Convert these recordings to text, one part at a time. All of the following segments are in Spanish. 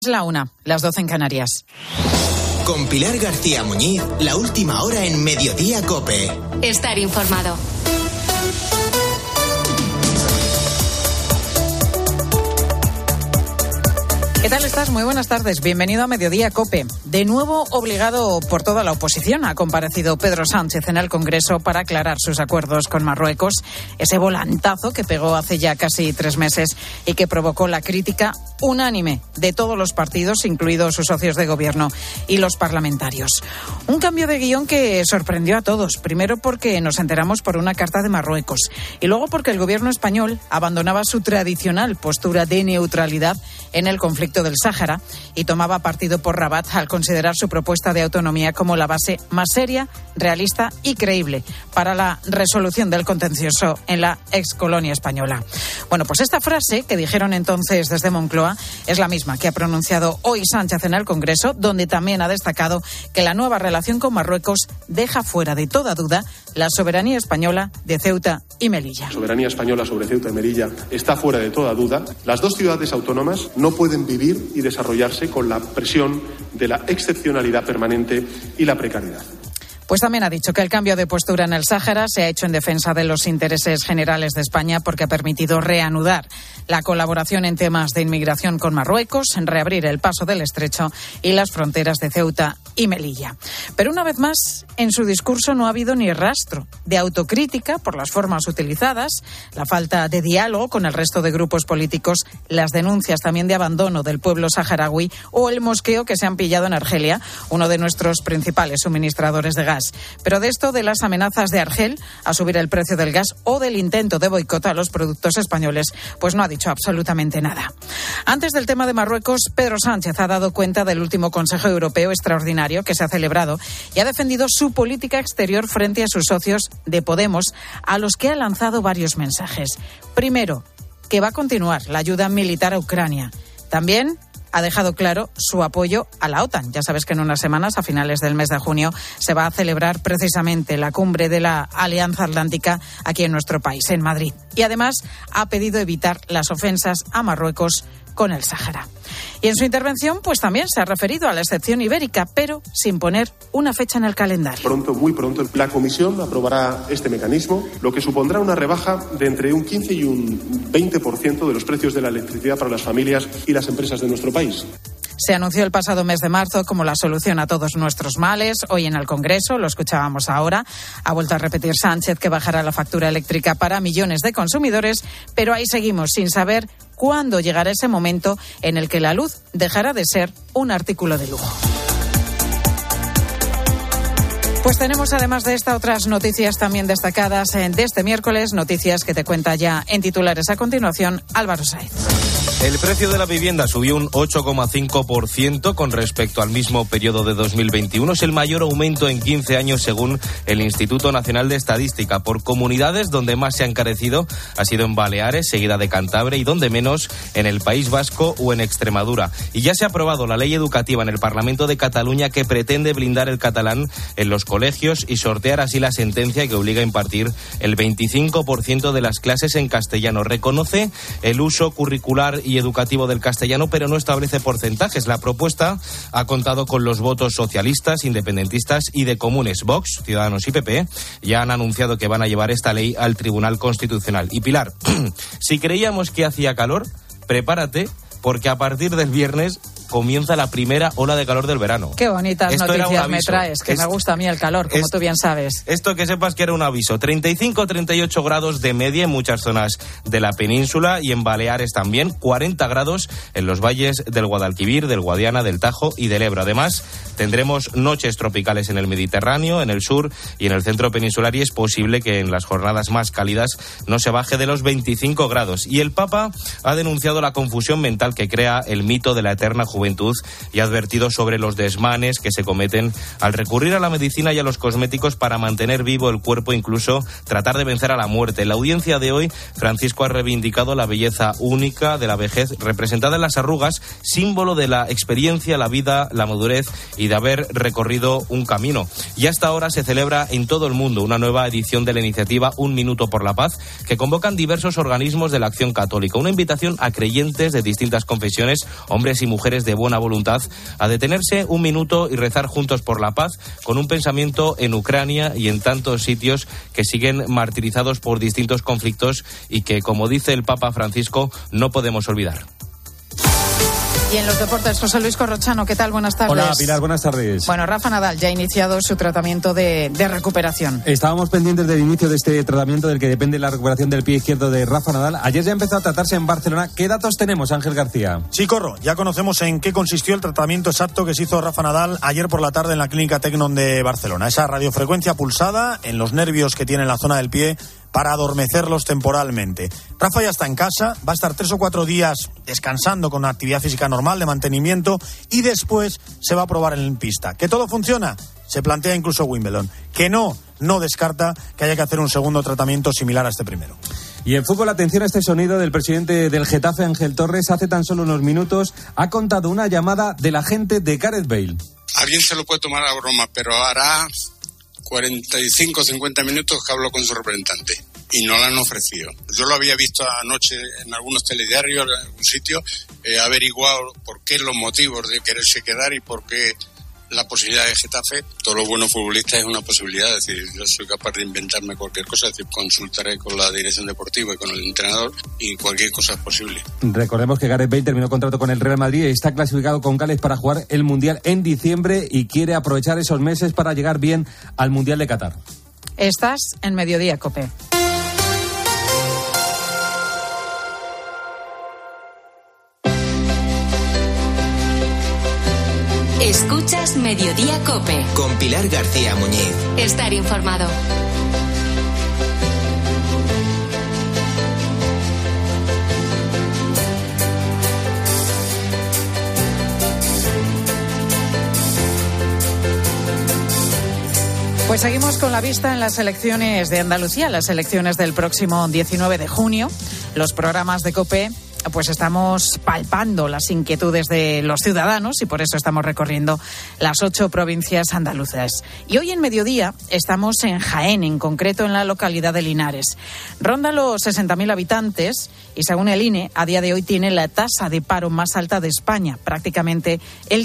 Es la 1, las 12 en Canarias. Con Pilar García Muñiz, la última hora en Mediodía COPE. Estar informado. ¿Qué tal estás? Muy buenas tardes. Bienvenido a Mediodía COPE. De nuevo obligado por toda la oposición, ha comparecido Pedro Sánchez en el Congreso para aclarar sus acuerdos con Marruecos. Ese volantazo que pegó hace ya casi 3 meses y que provocó la crítica unánime de todos los partidos, incluidos sus socios de gobierno y los parlamentarios. Un cambio de guión que sorprendió a todos. Primero porque nos enteramos por una carta de Marruecos y luego porque el gobierno español abandonaba su tradicional postura de neutralidad en el conflicto del Sáhara y tomaba partido por Rabat al considerar su propuesta de autonomía como la base más seria, realista y creíble para la resolución del contencioso en la excolonia española. Bueno, pues esta frase que dijeron entonces desde Moncloa es la misma que ha pronunciado hoy Sánchez en el Congreso, donde también ha destacado que la nueva relación con Marruecos deja fuera de toda duda la soberanía española de Ceuta y Melilla. La soberanía española sobre Ceuta y Melilla está fuera de toda duda. Las dos ciudades autónomas no pueden vivir y desarrollarse con la presión de la excepcionalidad permanente y la precariedad. Pues también ha dicho que el cambio de postura en el Sáhara se ha hecho en defensa de los intereses generales de España porque ha permitido reanudar la colaboración en temas de inmigración con Marruecos, reabrir el paso del Estrecho y las fronteras de Ceuta y Melilla. Pero una vez más, en su discurso no ha habido ni rastro de autocrítica por las formas utilizadas, la falta de diálogo con el resto de grupos políticos, las denuncias también de abandono del pueblo saharaui o el mosqueo que se han pillado en Argelia, uno de nuestros principales suministradores de gas. Pero de esto, de las amenazas de Argel a subir el precio del gas o del intento de boicot a los productos españoles, pues no ha dicho absolutamente nada. Antes del tema de Marruecos, Pedro Sánchez ha dado cuenta del último Consejo Europeo extraordinario que se ha celebrado y ha defendido su política exterior frente a sus socios de Podemos, a los que ha lanzado varios mensajes. Primero, que va a continuar la ayuda militar a Ucrania. También ha dejado claro su apoyo a la OTAN. Ya sabes que en unas semanas, a finales del mes de junio, se va a celebrar precisamente la cumbre de la Alianza Atlántica aquí en nuestro país, en Madrid. Y además ha pedido evitar las ofensas a Marruecos con el Sáhara. Y en su intervención, pues también se ha referido a la excepción ibérica, pero sin poner una fecha en el calendario. Pronto, muy pronto, la Comisión aprobará este mecanismo, lo que supondrá una rebaja de entre un 15 y un 20% de los precios de la electricidad para las familias y las empresas de nuestro país. Se anunció el pasado mes de marzo como la solución a todos nuestros males. Hoy en el Congreso, lo escuchábamos ahora, ha vuelto a repetir Sánchez que bajará la factura eléctrica para millones de consumidores, pero ahí seguimos sin saber cuándo llegará ese momento en el que la luz dejará de ser un artículo de lujo. Pues tenemos además de esta otras noticias también destacadas de este miércoles, noticias que te cuenta ya en titulares a continuación Álvaro Sáez. El precio de la vivienda subió un 8,5% con respecto al mismo periodo de 2021. Es el mayor aumento en 15 años según el Instituto Nacional de Estadística. Por comunidades, donde más se ha encarecido ha sido en Baleares, seguida de Cantabria, y donde menos en el País Vasco o en Extremadura. Y ya se ha aprobado la ley educativa en el Parlamento de Cataluña que pretende blindar el catalán en los colegios y sortear así la sentencia que obliga a impartir el 25% de las clases en castellano. Reconoce el uso curricular y educativo del castellano, pero no establece porcentajes. La propuesta ha contado con los votos socialistas, independentistas y de comunes. Vox, Ciudadanos y PP ya han anunciado que van a llevar esta ley al Tribunal Constitucional. Y Pilar, si creíamos que hacía calor, prepárate, porque a partir del viernes comienza la primera ola de calor del verano. Qué bonitas noticias me traes, que me gusta a mí el calor, como tú bien sabes. Esto que sepas que era un aviso. 35-38 grados de media en muchas zonas de la península y en Baleares también. 40 grados en los valles del Guadalquivir, del Guadiana, del Tajo y del Ebro. Además, tendremos noches tropicales en el Mediterráneo, en el sur y en el centro peninsular, y es posible que en las jornadas más cálidas no se baje de los 25 grados. Y el Papa ha denunciado la confusión mental que crea el mito de la eterna juventud y ha advertido sobre los desmanes que se cometen al recurrir a la medicina y a los cosméticos para mantener vivo el cuerpo, incluso tratar de vencer a la muerte. En la audiencia de hoy, Francisco ha reivindicado la belleza única de la vejez, representada en las arrugas, símbolo de la experiencia, la vida, la madurez y de haber recorrido un camino. Y hasta ahora se celebra en todo el mundo una nueva edición de la iniciativa Un Minuto por la Paz, que convocan diversos organismos de la Acción Católica. Una invitación a creyentes de distintas confesiones, hombres y mujeres de de buena voluntad a detenerse un minuto y rezar juntos por la paz, con un pensamiento en Ucrania y en tantos sitios que siguen martirizados por distintos conflictos y que, como dice el Papa Francisco, no podemos olvidar. Y en los deportes, José Luis Corrochano, ¿qué tal? Buenas tardes. Hola, Pilar, buenas tardes. Bueno, Rafa Nadal ya ha iniciado su tratamiento de recuperación. Estábamos pendientes del inicio de este tratamiento del que depende la recuperación del pie izquierdo de Rafa Nadal. Ayer ya empezó a tratarse en Barcelona. ¿Qué datos tenemos, Ángel García? Sí, Corro, ya conocemos en qué consistió el tratamiento exacto que se hizo Rafa Nadal ayer por la tarde en la Clínica Tecnon de Barcelona. Esa radiofrecuencia pulsada en los nervios que tiene en la zona del pie para adormecerlos temporalmente. Rafa ya está en casa, va a estar 3 o 4 días descansando con actividad física normal de mantenimiento y después se va a probar en pista. ¿Que todo funciona? Se plantea incluso Wimbledon. Que no descarta que haya que hacer un segundo tratamiento similar a este primero. Y en fútbol, atención a este sonido del presidente del Getafe, Ángel Torres. Hace tan solo unos minutos ha contado una llamada del agente de Gareth Bale. Alguien se lo puede tomar a broma, pero hará 45 o 50 minutos que hablo con su representante y no la han ofrecido. Yo lo había visto anoche en algunos telediarios, en algún sitio, he averiguado por qué los motivos de quererse quedar y por qué la posibilidad de Getafe. Todo lo bueno futbolista es una posibilidad, es decir, yo soy capaz de inventarme cualquier cosa, es decir, consultaré con la dirección deportiva y con el entrenador y cualquier cosa es posible. Recordemos que Gareth Bale terminó contrato con el Real Madrid y está clasificado con Gales para jugar el Mundial en diciembre y quiere aprovechar esos meses para llegar bien al Mundial de Qatar. Estás en Mediodía, COPE. Escuchas Mediodía COPE. Con Pilar García Muñiz. Estar informado. Pues seguimos con la vista en las elecciones de Andalucía, las elecciones del próximo 19 de junio. Los programas de COPE, pues estamos palpando las inquietudes de los ciudadanos y por eso estamos recorriendo las 8 provincias andaluzas. Y hoy en Mediodía estamos en Jaén, en concreto en la localidad de Linares. Ronda los 60.000 habitantes y según el INE, a día de hoy tiene la tasa de paro más alta de España, prácticamente el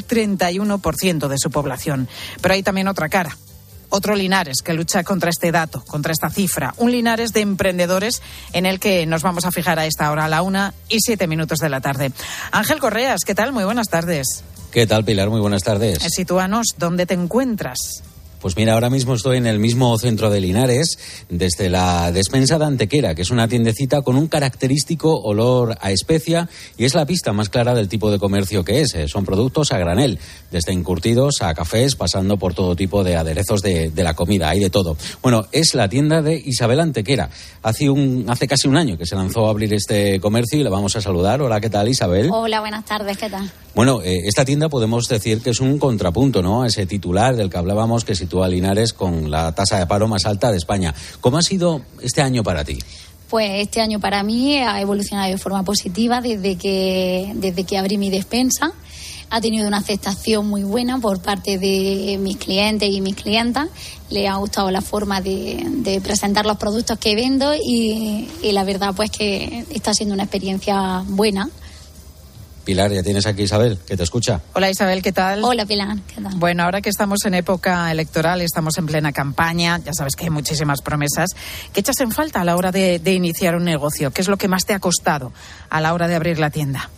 31% de su población. Pero hay también otra cara. Otro Linares que lucha contra este dato, contra esta cifra. Un Linares de emprendedores en el que nos vamos a fijar a esta hora, a la 1:07 de la tarde. Ángel Correas, ¿qué tal? Muy buenas tardes. ¿Qué tal, Pilar? Muy buenas tardes. Sitúanos, ¿dónde te encuentras? Pues mira, ahora mismo estoy en el mismo centro de Linares, desde la despensa de Antequera, que es una tiendecita con un característico olor a especia y es la pista más clara del tipo de comercio que es. Son productos a granel, desde encurtidos a cafés, pasando por todo tipo de aderezos de la comida, hay de todo. Bueno, es la tienda de Isabel Antequera. Hace casi un año que se lanzó a abrir este comercio y la vamos a saludar. Hola, ¿qué tal, Isabel? Hola, buenas tardes, ¿qué tal? Bueno, esta tienda podemos decir que es un contrapunto, ¿no?, a ese titular del que hablábamos que sitúa a Linares con la tasa de paro más alta de España. ¿Cómo ha sido este año para ti? Pues este año para mí ha evolucionado de forma positiva desde que abrí mi despensa. Ha tenido una aceptación muy buena por parte de mis clientes y mis clientas. Le ha gustado la forma de presentar los productos que vendo y la verdad pues que está siendo una experiencia buena. Pilar, ya tienes aquí Isabel, que te escucha. Hola Isabel, ¿qué tal? Hola Pilar, ¿qué tal? Bueno, ahora que estamos en época electoral, estamos en plena campaña, ya sabes que hay muchísimas promesas. ¿Qué echas en falta a la hora de iniciar un negocio? ¿Qué es lo que más te ha costado a la hora de abrir la tienda?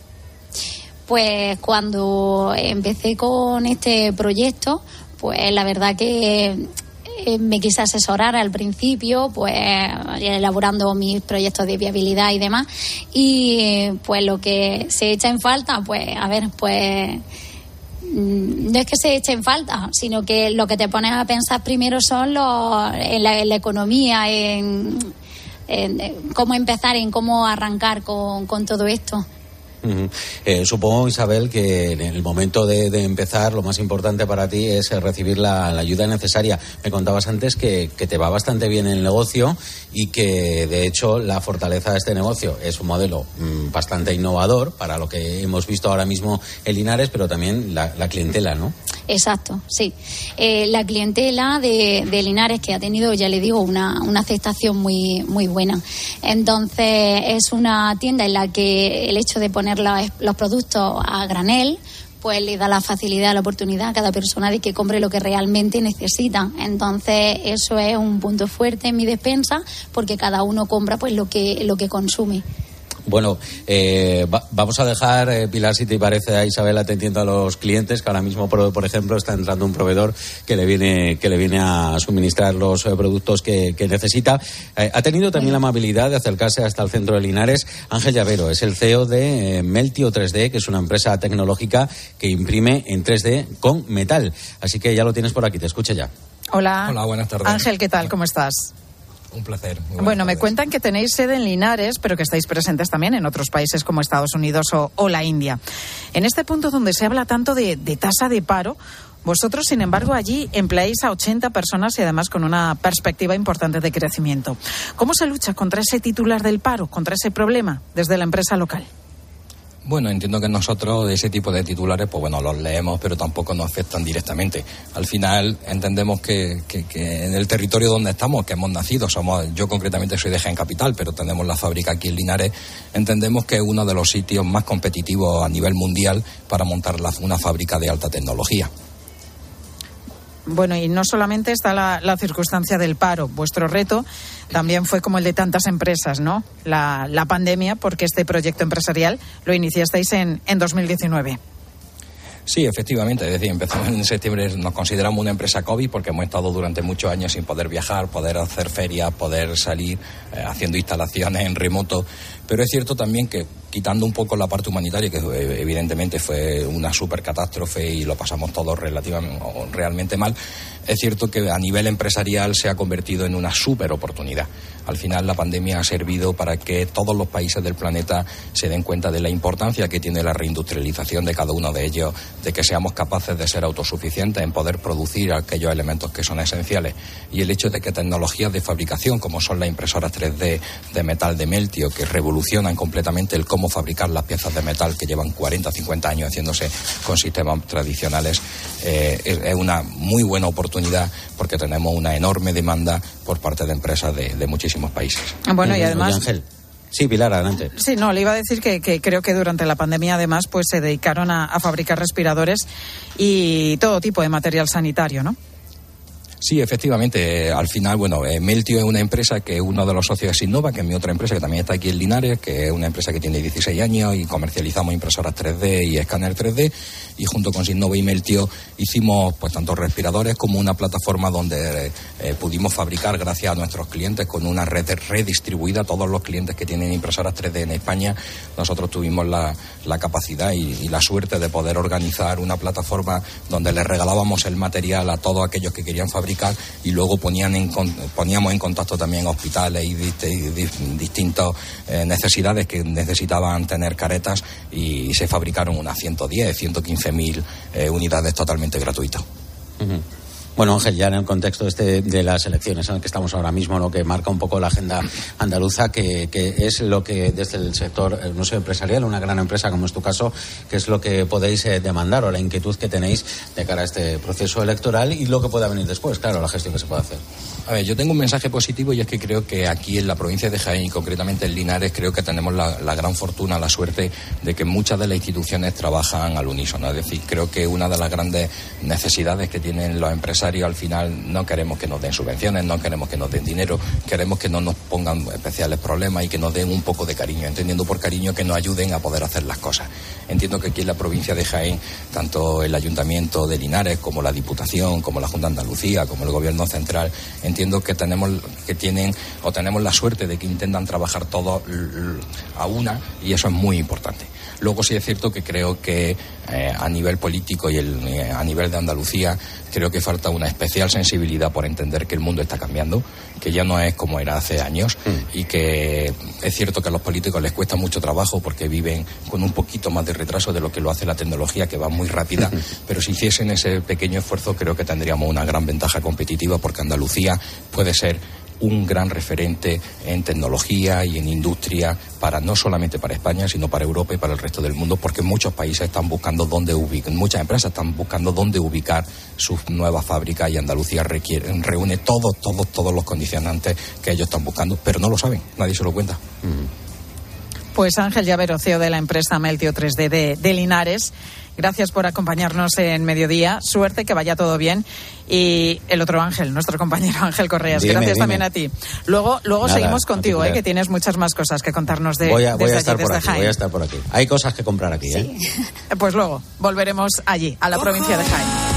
Pues cuando empecé con este proyecto, pues la verdad que me quise asesorar al principio, pues elaborando mis proyectos de viabilidad y demás, y pues lo que se echa en falta, pues a ver, pues no es que se eche en falta, sino que lo que te pones a pensar primero son en la economía, en cómo empezar, en cómo arrancar con todo esto. Supongo, Isabel, que en el momento de empezar lo más importante para ti es recibir la ayuda necesaria. Me contabas antes que te va bastante bien el negocio y que de hecho la fortaleza de este negocio es un modelo bastante innovador para lo que hemos visto ahora mismo en Linares, pero también la clientela, ¿no? Exacto, sí. La clientela de Linares, que ha tenido, ya le digo, una aceptación muy, muy buena. Entonces es una tienda en la que el hecho de poner los productos a granel pues le da la facilidad, la oportunidad a cada persona de que compre lo que realmente necesita. Entonces eso es un punto fuerte en mi despensa, porque cada uno compra pues lo que consume. Bueno, vamos a dejar, Pilar, si te parece, a Isabel atendiendo a los clientes, que ahora mismo, por ejemplo, está entrando un proveedor que le viene a suministrar los productos que necesita. Ha tenido también la amabilidad de acercarse hasta el centro de Linares. Ángel Llavero es el CEO de Meltio 3D, que es una empresa tecnológica que imprime en 3D con metal. Así que ya lo tienes por aquí, te escucho ya. Hola, buenas tardes. Ángel, ¿qué tal? ¿Cómo estás? Un placer. Bueno, me cuentan que tenéis sede en Linares, pero que estáis presentes también en otros países como Estados Unidos o la India. En este punto donde se habla tanto de tasa de paro, vosotros, sin embargo, allí empleáis a 80 personas y además con una perspectiva importante de crecimiento. ¿Cómo se lucha contra ese titular del paro, contra ese problema desde la empresa local? Bueno, entiendo que nosotros ese tipo de titulares, pues bueno, los leemos, pero tampoco nos afectan directamente. Al final entendemos que en el territorio donde estamos, que hemos nacido, yo concretamente soy de Jaén Capital, pero tenemos la fábrica aquí en Linares, entendemos que es uno de los sitios más competitivos a nivel mundial para montar una fábrica de alta tecnología. Bueno, y no solamente está la circunstancia del paro. Vuestro reto también fue como el de tantas empresas, ¿no? La pandemia, porque este proyecto empresarial lo iniciasteis en 2019. Sí, efectivamente, es decir, empezamos en septiembre, nos consideramos una empresa COVID porque hemos estado durante muchos años sin poder viajar, poder hacer ferias, poder salir haciendo instalaciones en remoto, pero es cierto también que quitando un poco la parte humanitaria, que evidentemente fue una super catástrofe y lo pasamos todos realmente mal, es cierto que a nivel empresarial se ha convertido en una super oportunidad. Al final la pandemia ha servido para que todos los países del planeta se den cuenta de la importancia que tiene la reindustrialización de cada uno de ellos, de que seamos capaces de ser autosuficientes en poder producir aquellos elementos que son esenciales. Y el hecho de que tecnologías de fabricación, como son las impresoras 3D de metal de Meltio, que revolucionan completamente el cómo fabricar las piezas de metal que llevan 40 o 50 años haciéndose con sistemas tradicionales, es una muy buena oportunidad porque tenemos una enorme demanda por parte de empresas de muchísimos países. Bueno, y además... Ángel. Sí, Pilar, adelante. Sí, no, le iba a decir que creo que durante la pandemia además pues se dedicaron a fabricar respiradores y todo tipo de material sanitario, ¿no? Sí, efectivamente. Al final, bueno, Meltio es una empresa que uno de los socios es Innova, que es mi otra empresa que también está aquí en Linares, que es una empresa que tiene 16 años y comercializamos impresoras 3D y escáner 3D. Y junto con Innova y Meltio hicimos pues tanto respiradores como una plataforma donde pudimos fabricar, gracias a nuestros clientes, con una red redistribuida. Todos los clientes que tienen impresoras 3D en España, nosotros tuvimos la capacidad y la suerte de poder organizar una plataforma donde les regalábamos el material a todos aquellos que querían fabricar y luego poníamos en contacto también hospitales y distintas necesidades que necesitaban tener caretas y se fabricaron unas 115.000 unidades totalmente gratuitas. Uh-huh. Bueno, Ángel, ya en el contexto de las elecciones en el que estamos ahora mismo, lo que marca un poco la agenda andaluza, que es lo que desde el sector, no sé, empresarial, una gran empresa como es tu caso, que es lo que podéis demandar o la inquietud que tenéis de cara a este proceso electoral y lo que pueda venir después, claro, la gestión que se puede hacer. A ver, yo tengo un mensaje positivo y es que creo que aquí en la provincia de Jaén y concretamente en Linares creo que tenemos la gran fortuna, la suerte de que muchas de las instituciones trabajan al unísono. Es decir, creo que una de las grandes necesidades que tienen los empresarios al final, no queremos que nos den subvenciones, no queremos que nos den dinero, queremos que no nos pongan especiales problemas y que nos den un poco de cariño, entendiendo por cariño que nos ayuden a poder hacer las cosas. Entiendo que aquí en la provincia de Jaén, tanto el Ayuntamiento de Linares como la Diputación, como la Junta de Andalucía, como el Gobierno Central, entiendo que tenemos la suerte de que intentan trabajar todos a una y eso es muy importante. Luego sí es cierto que creo que a nivel político y a nivel de Andalucía creo que falta una especial sensibilidad por entender que el mundo está cambiando, que ya no es como era hace años y que es cierto que a los políticos les cuesta mucho trabajo porque viven con un poquito más de retraso de lo que lo hace la tecnología, que va muy rápida, pero si hiciesen ese pequeño esfuerzo creo que tendríamos una gran ventaja competitiva porque Andalucía puede ser un gran referente en tecnología y en industria no solamente para España, sino para Europa y para el resto del mundo, porque muchos países están buscando muchas empresas están buscando dónde ubicar sus nuevas fábricas y Andalucía reúne todos los condicionantes que ellos están buscando, pero no lo saben, nadie se lo cuenta. Pues Ángel Llavero, CEO de la empresa Meltio 3D de Linares, gracias por acompañarnos en Mediodía. Suerte, que vaya todo bien. Y el otro Ángel, nuestro compañero Ángel Correas, gracias también a ti. Luego nada, seguimos contigo, que tienes muchas más cosas que contarnos voy a estar por aquí. Hay cosas que comprar aquí, sí. Pues luego volveremos allí, a la provincia de Jaén.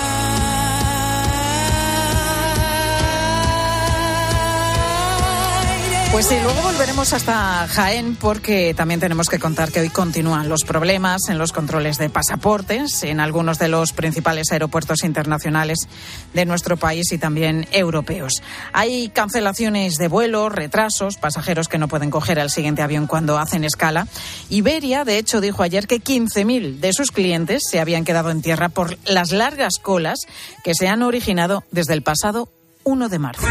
Pues sí, luego volveremos hasta Jaén porque también tenemos que contar que hoy continúan los problemas en los controles de pasaportes en algunos de los principales aeropuertos internacionales de nuestro país y también europeos. Hay cancelaciones de vuelos, retrasos, pasajeros que no pueden coger el siguiente avión cuando hacen escala. Iberia, de hecho, dijo ayer que 15.000 de sus clientes se habían quedado en tierra por las largas colas que se han originado desde el pasado 1 de marzo.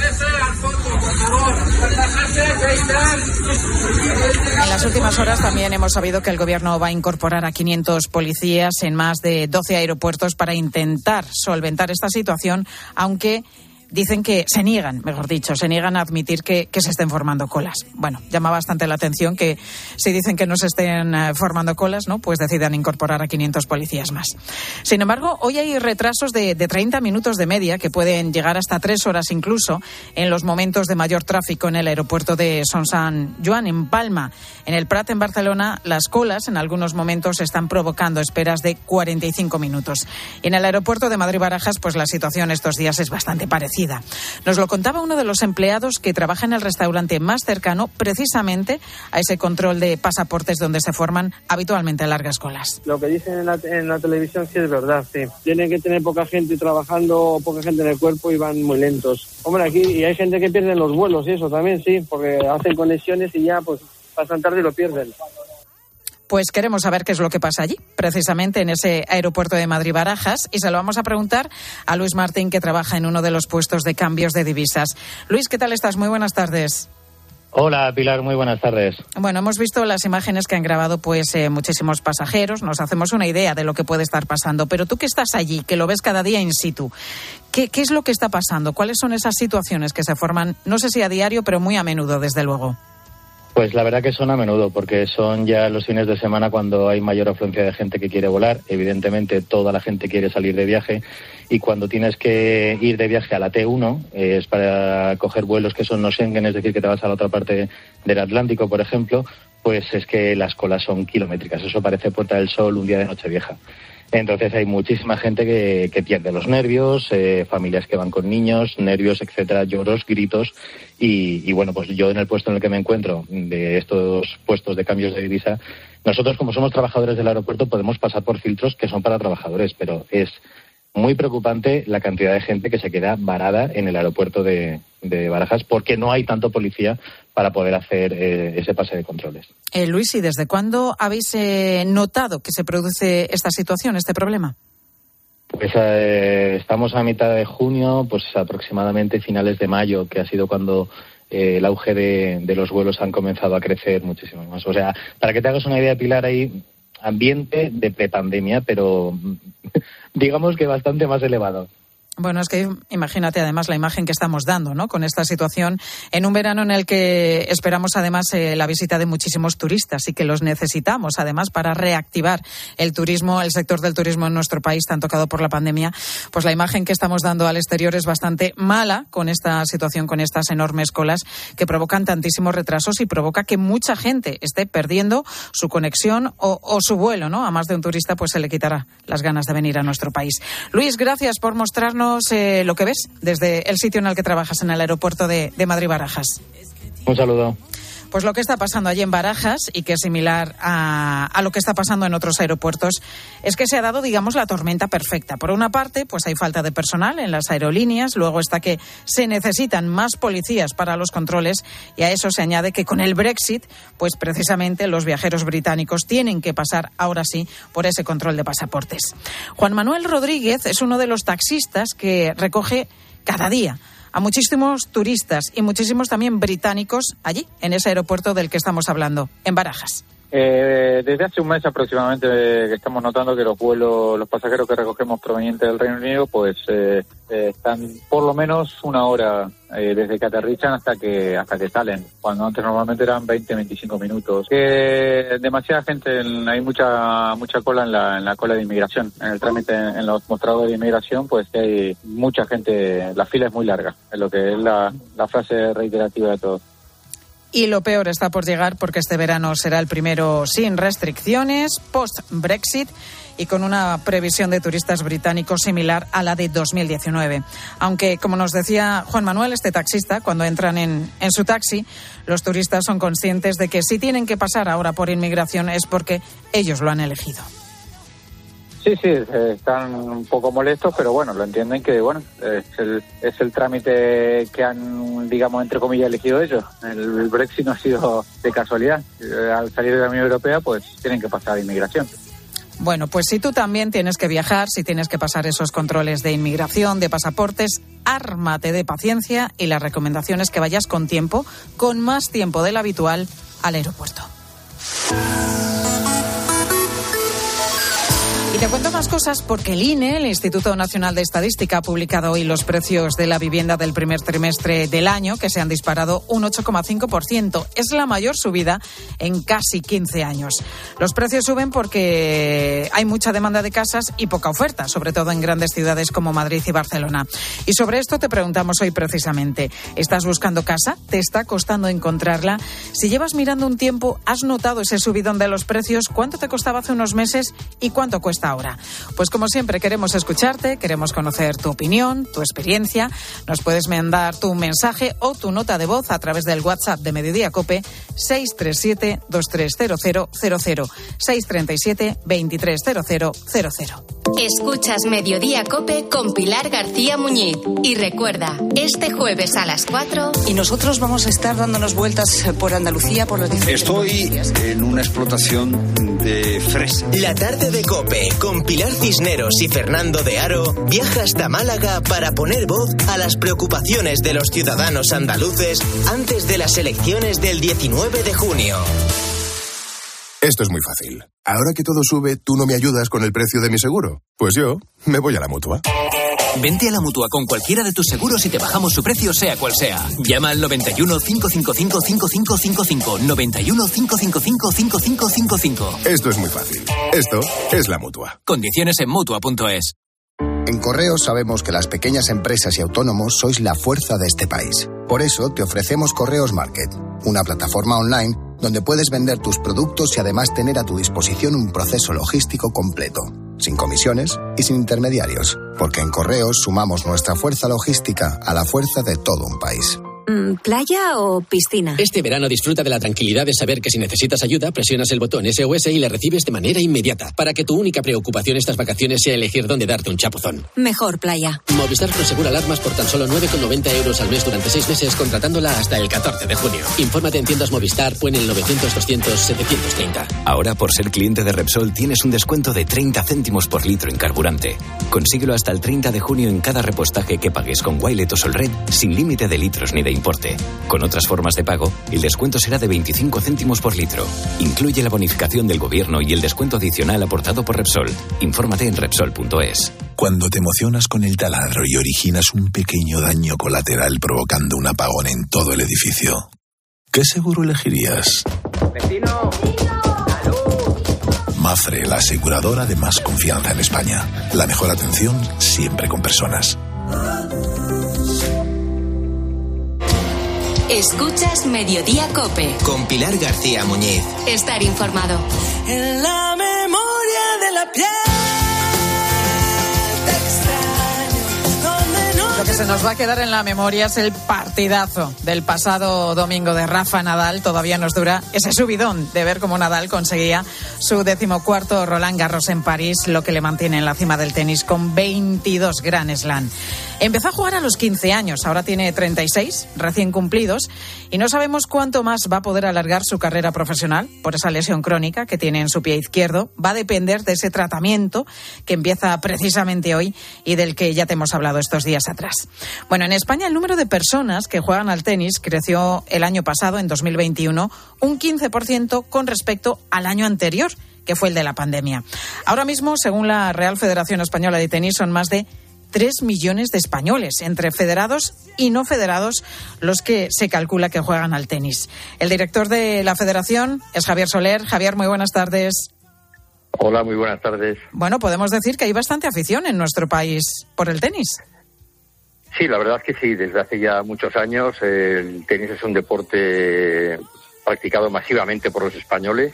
En las últimas horas también hemos sabido que el Gobierno va a incorporar a 500 policías en más de 12 aeropuertos para intentar solventar esta situación, aunque dicen que se niegan a admitir que se estén formando colas. Bueno, llama bastante la atención que si dicen que no se estén formando colas, ¿no?, pues decidan incorporar a 500 policías más. Sin embargo, hoy hay retrasos de 30 minutos de media que pueden llegar hasta 3 horas incluso en los momentos de mayor tráfico en el aeropuerto de Son Sant Joan, en Palma. En el Prat, en Barcelona, las colas en algunos momentos están provocando esperas de 45 minutos. Y en el aeropuerto de Madrid-Barajas, pues la situación estos días es bastante parecida. Nos lo contaba uno de los empleados que trabaja en el restaurante más cercano precisamente a ese control de pasaportes donde se forman habitualmente largas colas. Lo que dicen en la televisión sí es verdad, sí. Tienen que tener poca gente trabajando, poca gente en el cuerpo y van muy lentos. Hombre, aquí y hay gente que pierde los vuelos y eso también, sí, porque hacen conexiones y ya pues pasan tarde y lo pierden. Pues queremos saber qué es lo que pasa allí, precisamente en ese aeropuerto de Madrid-Barajas, y se lo vamos a preguntar a Luis Martín, que trabaja en uno de los puestos de cambios de divisas. Luis, ¿qué tal estás? Muy buenas tardes. Hola, Pilar, muy buenas tardes. Bueno, hemos visto las imágenes que han grabado muchísimos pasajeros, nos hacemos una idea de lo que puede estar pasando, pero tú que estás allí, que lo ves cada día in situ, ¿qué es lo que está pasando? ¿Cuáles son esas situaciones que se forman, no sé si a diario, pero muy a menudo, desde luego? Pues la verdad que son a menudo, porque son ya los fines de semana cuando hay mayor afluencia de gente que quiere volar. Evidentemente, toda la gente quiere salir de viaje, y cuando tienes que ir de viaje a la T1 es para coger vuelos que son no Schengen, es decir, que te vas a la otra parte del Atlántico, por ejemplo, pues es que las colas son kilométricas. Eso parece Puerta del Sol un día de Nochevieja. Entonces hay muchísima gente que pierde los nervios, familias que van con niños, nervios, etcétera, lloros, gritos, y bueno, pues yo en el puesto en el que me encuentro, de estos puestos de cambios de divisa, nosotros como somos trabajadores del aeropuerto podemos pasar por filtros que son para trabajadores, pero es muy preocupante la cantidad de gente que se queda varada en el aeropuerto de Barajas porque no hay tanto policía para poder hacer ese pase de controles. Luis, ¿y desde cuándo habéis notado que se produce esta situación, este problema? Pues estamos a mitad de junio, pues aproximadamente finales de mayo, que ha sido cuando el auge de los vuelos han comenzado a crecer muchísimo más. O sea, para que te hagas una idea, Pilar, hay ambiente de prepandemia, pero digamos que bastante más elevado. Bueno, es que imagínate además la imagen que estamos dando, ¿no?, con esta situación en un verano en el que esperamos además la visita de muchísimos turistas y que los necesitamos además para reactivar el turismo, el sector del turismo en nuestro país tan tocado por la pandemia. Pues la imagen que estamos dando al exterior es bastante mala con esta situación, con estas enormes colas que provocan tantísimos retrasos y provoca que mucha gente esté perdiendo su conexión o su vuelo, ¿no? A más de un turista pues se le quitará las ganas de venir a nuestro país. Luis, gracias por mostrarnos lo que ves desde el sitio en el que trabajas, en el aeropuerto de Madrid-Barajas. Un saludo. Pues lo que está pasando allí en Barajas, y que es similar a lo que está pasando en otros aeropuertos, es que se ha dado, digamos, la tormenta perfecta. Por una parte, pues hay falta de personal en las aerolíneas, luego está que se necesitan más policías para los controles, y a eso se añade que con el Brexit, pues precisamente los viajeros británicos tienen que pasar ahora sí por ese control de pasaportes. Juan Manuel Rodríguez es uno de los taxistas que recoge cada día a muchísimos turistas y muchísimos también británicos allí, en ese aeropuerto del que estamos hablando, en Barajas. Desde hace un mes aproximadamente que estamos notando que los pasajeros que recogemos provenientes del Reino Unido, pues están por lo menos una hora desde que aterrizan hasta que salen, cuando antes normalmente eran 20-25 minutos. Demasiada gente, hay mucha cola en la cola de inmigración, en el trámite, en los mostradores de inmigración, pues hay mucha gente, la fila es muy larga, es lo que es la frase reiterativa de todo. Y lo peor está por llegar, porque este verano será el primero sin restricciones, post-Brexit, y con una previsión de turistas británicos similar a la de 2019. Aunque, como nos decía Juan Manuel, este taxista, cuando entran en su taxi, los turistas son conscientes de que si tienen que pasar ahora por inmigración es porque ellos lo han elegido. Sí, están un poco molestos, pero bueno, lo entienden que es el trámite que han, digamos, entre comillas, elegido ellos. El Brexit no ha sido de casualidad. Al salir de la Unión Europea, pues tienen que pasar a inmigración. Bueno, pues si tú también tienes que viajar, si tienes que pasar esos controles de inmigración, de pasaportes, ármate de paciencia, y la recomendación es que vayas con tiempo, con más tiempo del habitual, al aeropuerto. Y te cuento más cosas porque el INE, el Instituto Nacional de Estadística, ha publicado hoy los precios de la vivienda del primer trimestre del año, que se han disparado un 8,5%. Es la mayor subida en casi 15 años. Los precios suben porque hay mucha demanda de casas y poca oferta, sobre todo en grandes ciudades como Madrid y Barcelona. Y sobre esto te preguntamos hoy precisamente. ¿Estás buscando casa? ¿Te está costando encontrarla? Si llevas mirando un tiempo, ¿has notado ese subidón de los precios? ¿Cuánto te costaba hace unos meses y cuánto cuesta ahora? Pues como siempre queremos escucharte, queremos conocer tu opinión, tu experiencia. Nos puedes mandar tu mensaje o tu nota de voz a través del WhatsApp de Mediodía COPE 637-230000, 637-230000. Escuchas Mediodía COPE con Pilar García Muñiz. Y recuerda, este jueves a las 4... Y nosotros vamos a estar dándonos vueltas por Andalucía, por los diferentes... Estoy en una explotación de fresa. La tarde de COPE con Pilar Cisneros y Fernando de Aro viaja hasta Málaga para poner voz a las preocupaciones de los ciudadanos andaluces antes de las elecciones del 19 de junio. Esto es muy fácil. Ahora que todo sube, ¿tú no me ayudas con el precio de mi seguro? Pues yo me voy a la Mutua. Vente a la Mutua con cualquiera de tus seguros y te bajamos su precio, sea cual sea. Llama al 91 555 5555. 91 555 5555. Esto es muy fácil. Esto es la Mutua. Condiciones en Mutua.es. En Correos sabemos que las pequeñas empresas y autónomos sois la fuerza de este país. Por eso te ofrecemos Correos Market, una plataforma online donde puedes vender tus productos y además tener a tu disposición un proceso logístico completo, sin comisiones y sin intermediarios, porque en Correos sumamos nuestra fuerza logística a la fuerza de todo un país. ¿Playa o piscina? Este verano disfruta de la tranquilidad de saber que si necesitas ayuda, presionas el botón SOS y le recibes de manera inmediata, para que tu única preocupación estas vacaciones sea elegir dónde darte un chapuzón. Mejor playa. Movistar Prosegura alarmas por tan solo 9,90 € al mes durante 6 meses, contratándola hasta el 14 de junio. Infórmate en tiendas Movistar o en el 900-200-730. Ahora, por ser cliente de Repsol, tienes un descuento de 30 céntimos por litro en carburante. Consíguelo hasta el 30 de junio en cada repostaje que pagues con Wilet o Solred, sin límite de litros ni de importe. Con otras formas de pago, el descuento será de 25 céntimos por litro. Incluye la bonificación del gobierno y el descuento adicional aportado por Repsol. Infórmate en Repsol.es. Cuando te emocionas con el taladro y originas un pequeño daño colateral provocando un apagón en todo el edificio, ¿qué seguro elegirías? ¡Vecino! Mafre, la aseguradora de más confianza en España. La mejor atención siempre con personas. Escuchas Mediodía COPE. Con Pilar García Muñiz. Estar informado. En la memoria de la piel te extraño, donde no... Lo que se nos va a quedar en la memoria es el partidazo del pasado domingo de Rafa Nadal. Todavía nos dura ese subidón de ver cómo Nadal conseguía su 14º Roland Garros en París, lo que le mantiene en la cima del tenis con 22 Grand Slam. Empezó a jugar a los 15 años, ahora tiene 36 recién cumplidos y no sabemos cuánto más va a poder alargar su carrera profesional por esa lesión crónica que tiene en su pie izquierdo. Va a depender de ese tratamiento que empieza precisamente hoy y del que ya te hemos hablado estos días atrás. más. Bueno, en España el número de personas que juegan al tenis creció el año pasado, en 2021, un 15% con respecto al año anterior, que fue el de la pandemia. Ahora mismo, según la Real Federación Española de Tenis, son más de 3 millones de españoles, entre federados y no federados, los que se calcula que juegan al tenis. El director de la federación es Javier Soler. Javier, muy buenas tardes. Hola, muy buenas tardes. Bueno, podemos decir que hay bastante afición en nuestro país por el tenis. Sí, la verdad es que sí. Desde hace ya muchos años el tenis es un deporte practicado masivamente por los españoles.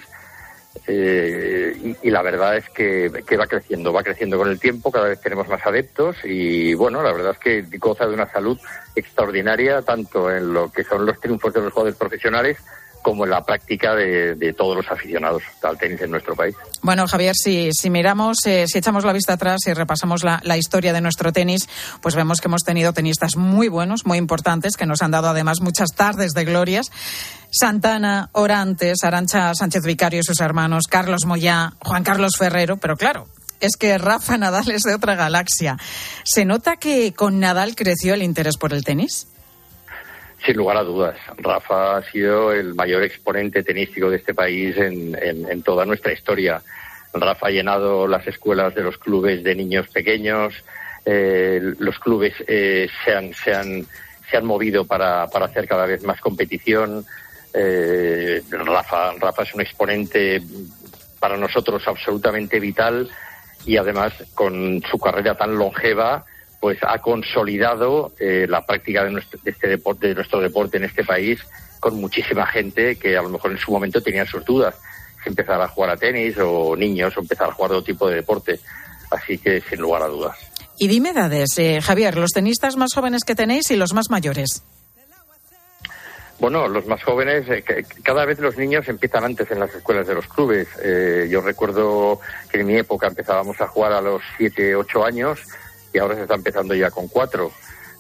Y la verdad es que va creciendo con el tiempo, cada vez tenemos más adeptos y bueno, la verdad es que goza de una salud extraordinaria tanto en lo que son los triunfos de los jugadores profesionales como en la práctica de todos los aficionados al tenis en nuestro país. Bueno, Javier, si miramos, si echamos la vista atrás y repasamos la historia de nuestro tenis, pues vemos que hemos tenido tenistas muy buenos, muy importantes, que nos han dado además muchas tardes de glorias. Santana, Orantes, Arantxa Sánchez Vicario y sus hermanos, Carlos Moyá, Juan Carlos Ferrero, pero claro, es que Rafa Nadal es de otra galaxia. ¿Se nota que con Nadal creció el interés por el tenis? Sin lugar a dudas. Rafa ha sido el mayor exponente tenístico de este país en toda nuestra historia. Rafa ha llenado las escuelas de los clubes de niños pequeños, los clubes se han movido para hacer cada vez más competición. Rafa es un exponente para nosotros absolutamente vital y además con su carrera tan longeva pues ha consolidado la práctica de nuestro deporte en este país con muchísima gente que a lo mejor en su momento tenían sus dudas si empezar a jugar a tenis o niños o empezar a jugar otro tipo de deporte, así que sin lugar a dudas. Y dime edades, Javier, los tenistas más jóvenes que tenéis y los más mayores. Bueno, los más jóvenes, cada vez los niños empiezan antes en las escuelas de los clubes. Yo recuerdo que en mi época empezábamos a jugar a los 7, 8 años y ahora se está empezando ya con 4.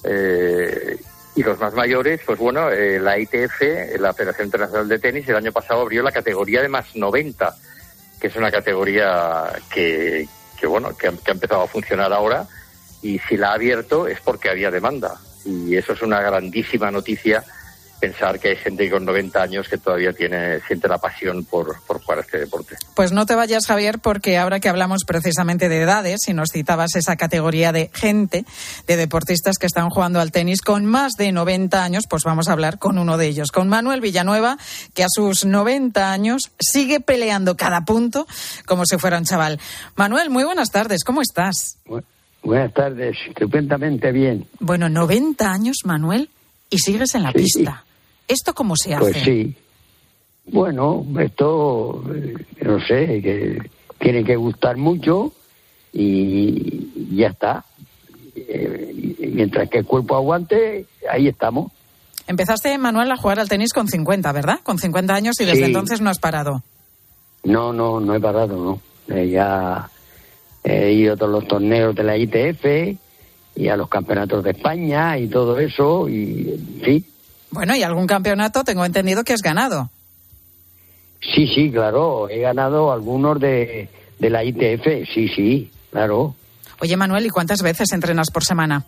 Y los más mayores, pues bueno, la ITF, la Federación Internacional de Tenis, el año pasado abrió la categoría de más 90, que es una categoría que ha empezado a funcionar ahora, y si la ha abierto es porque había demanda. Y eso es una grandísima noticia, pensar que hay gente con 90 años que todavía siente la pasión por jugar a este deporte. Pues no te vayas, Javier, porque ahora que hablamos precisamente de edades y nos citabas esa categoría de gente, de deportistas que están jugando al tenis con más de 90 años, pues vamos a hablar con uno de ellos, con Manuel Villanueva, que a sus 90 años sigue peleando cada punto como si fuera un chaval. Manuel, muy buenas tardes, ¿cómo estás? Buenas tardes, estupendamente bien. Bueno, 90 años, Manuel, y sigues en la pista. ¿Esto cómo se hace? Pues sí. Bueno, esto, no sé, que tiene que gustar mucho y ya está. Mientras que el cuerpo aguante, ahí estamos. Empezaste, Manuel, a jugar al tenis con 50, ¿verdad? Con 50 años y desde entonces no has parado. No he parado, no. Ya he ido a todos los torneos de la ITF y a los campeonatos de España y todo eso, y sí. Bueno, y algún campeonato tengo entendido que has ganado. Sí, claro, he ganado algunos de la ITF, sí, claro. Oye, Manuel, ¿y cuántas veces entrenas por semana?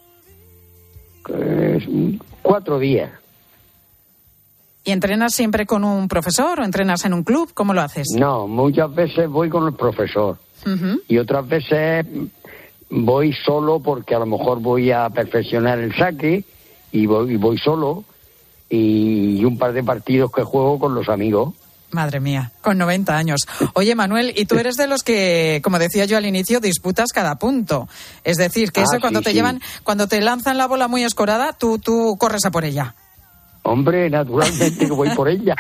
4 días. ¿Y entrenas siempre con un profesor o entrenas en un club? ¿Cómo lo haces? No, muchas veces voy con el profesor. Y otras veces voy solo porque a lo mejor voy a perfeccionar el saque y voy solo. Y un par de partidos que juego con los amigos. Madre mía, con 90 años. Oye, Manuel, y tú eres de los que, como decía yo al inicio, disputas cada punto. Es decir, que eso cuando cuando te lanzan la bola muy escorada, tú corres a por ella. Hombre, naturalmente que voy por ella.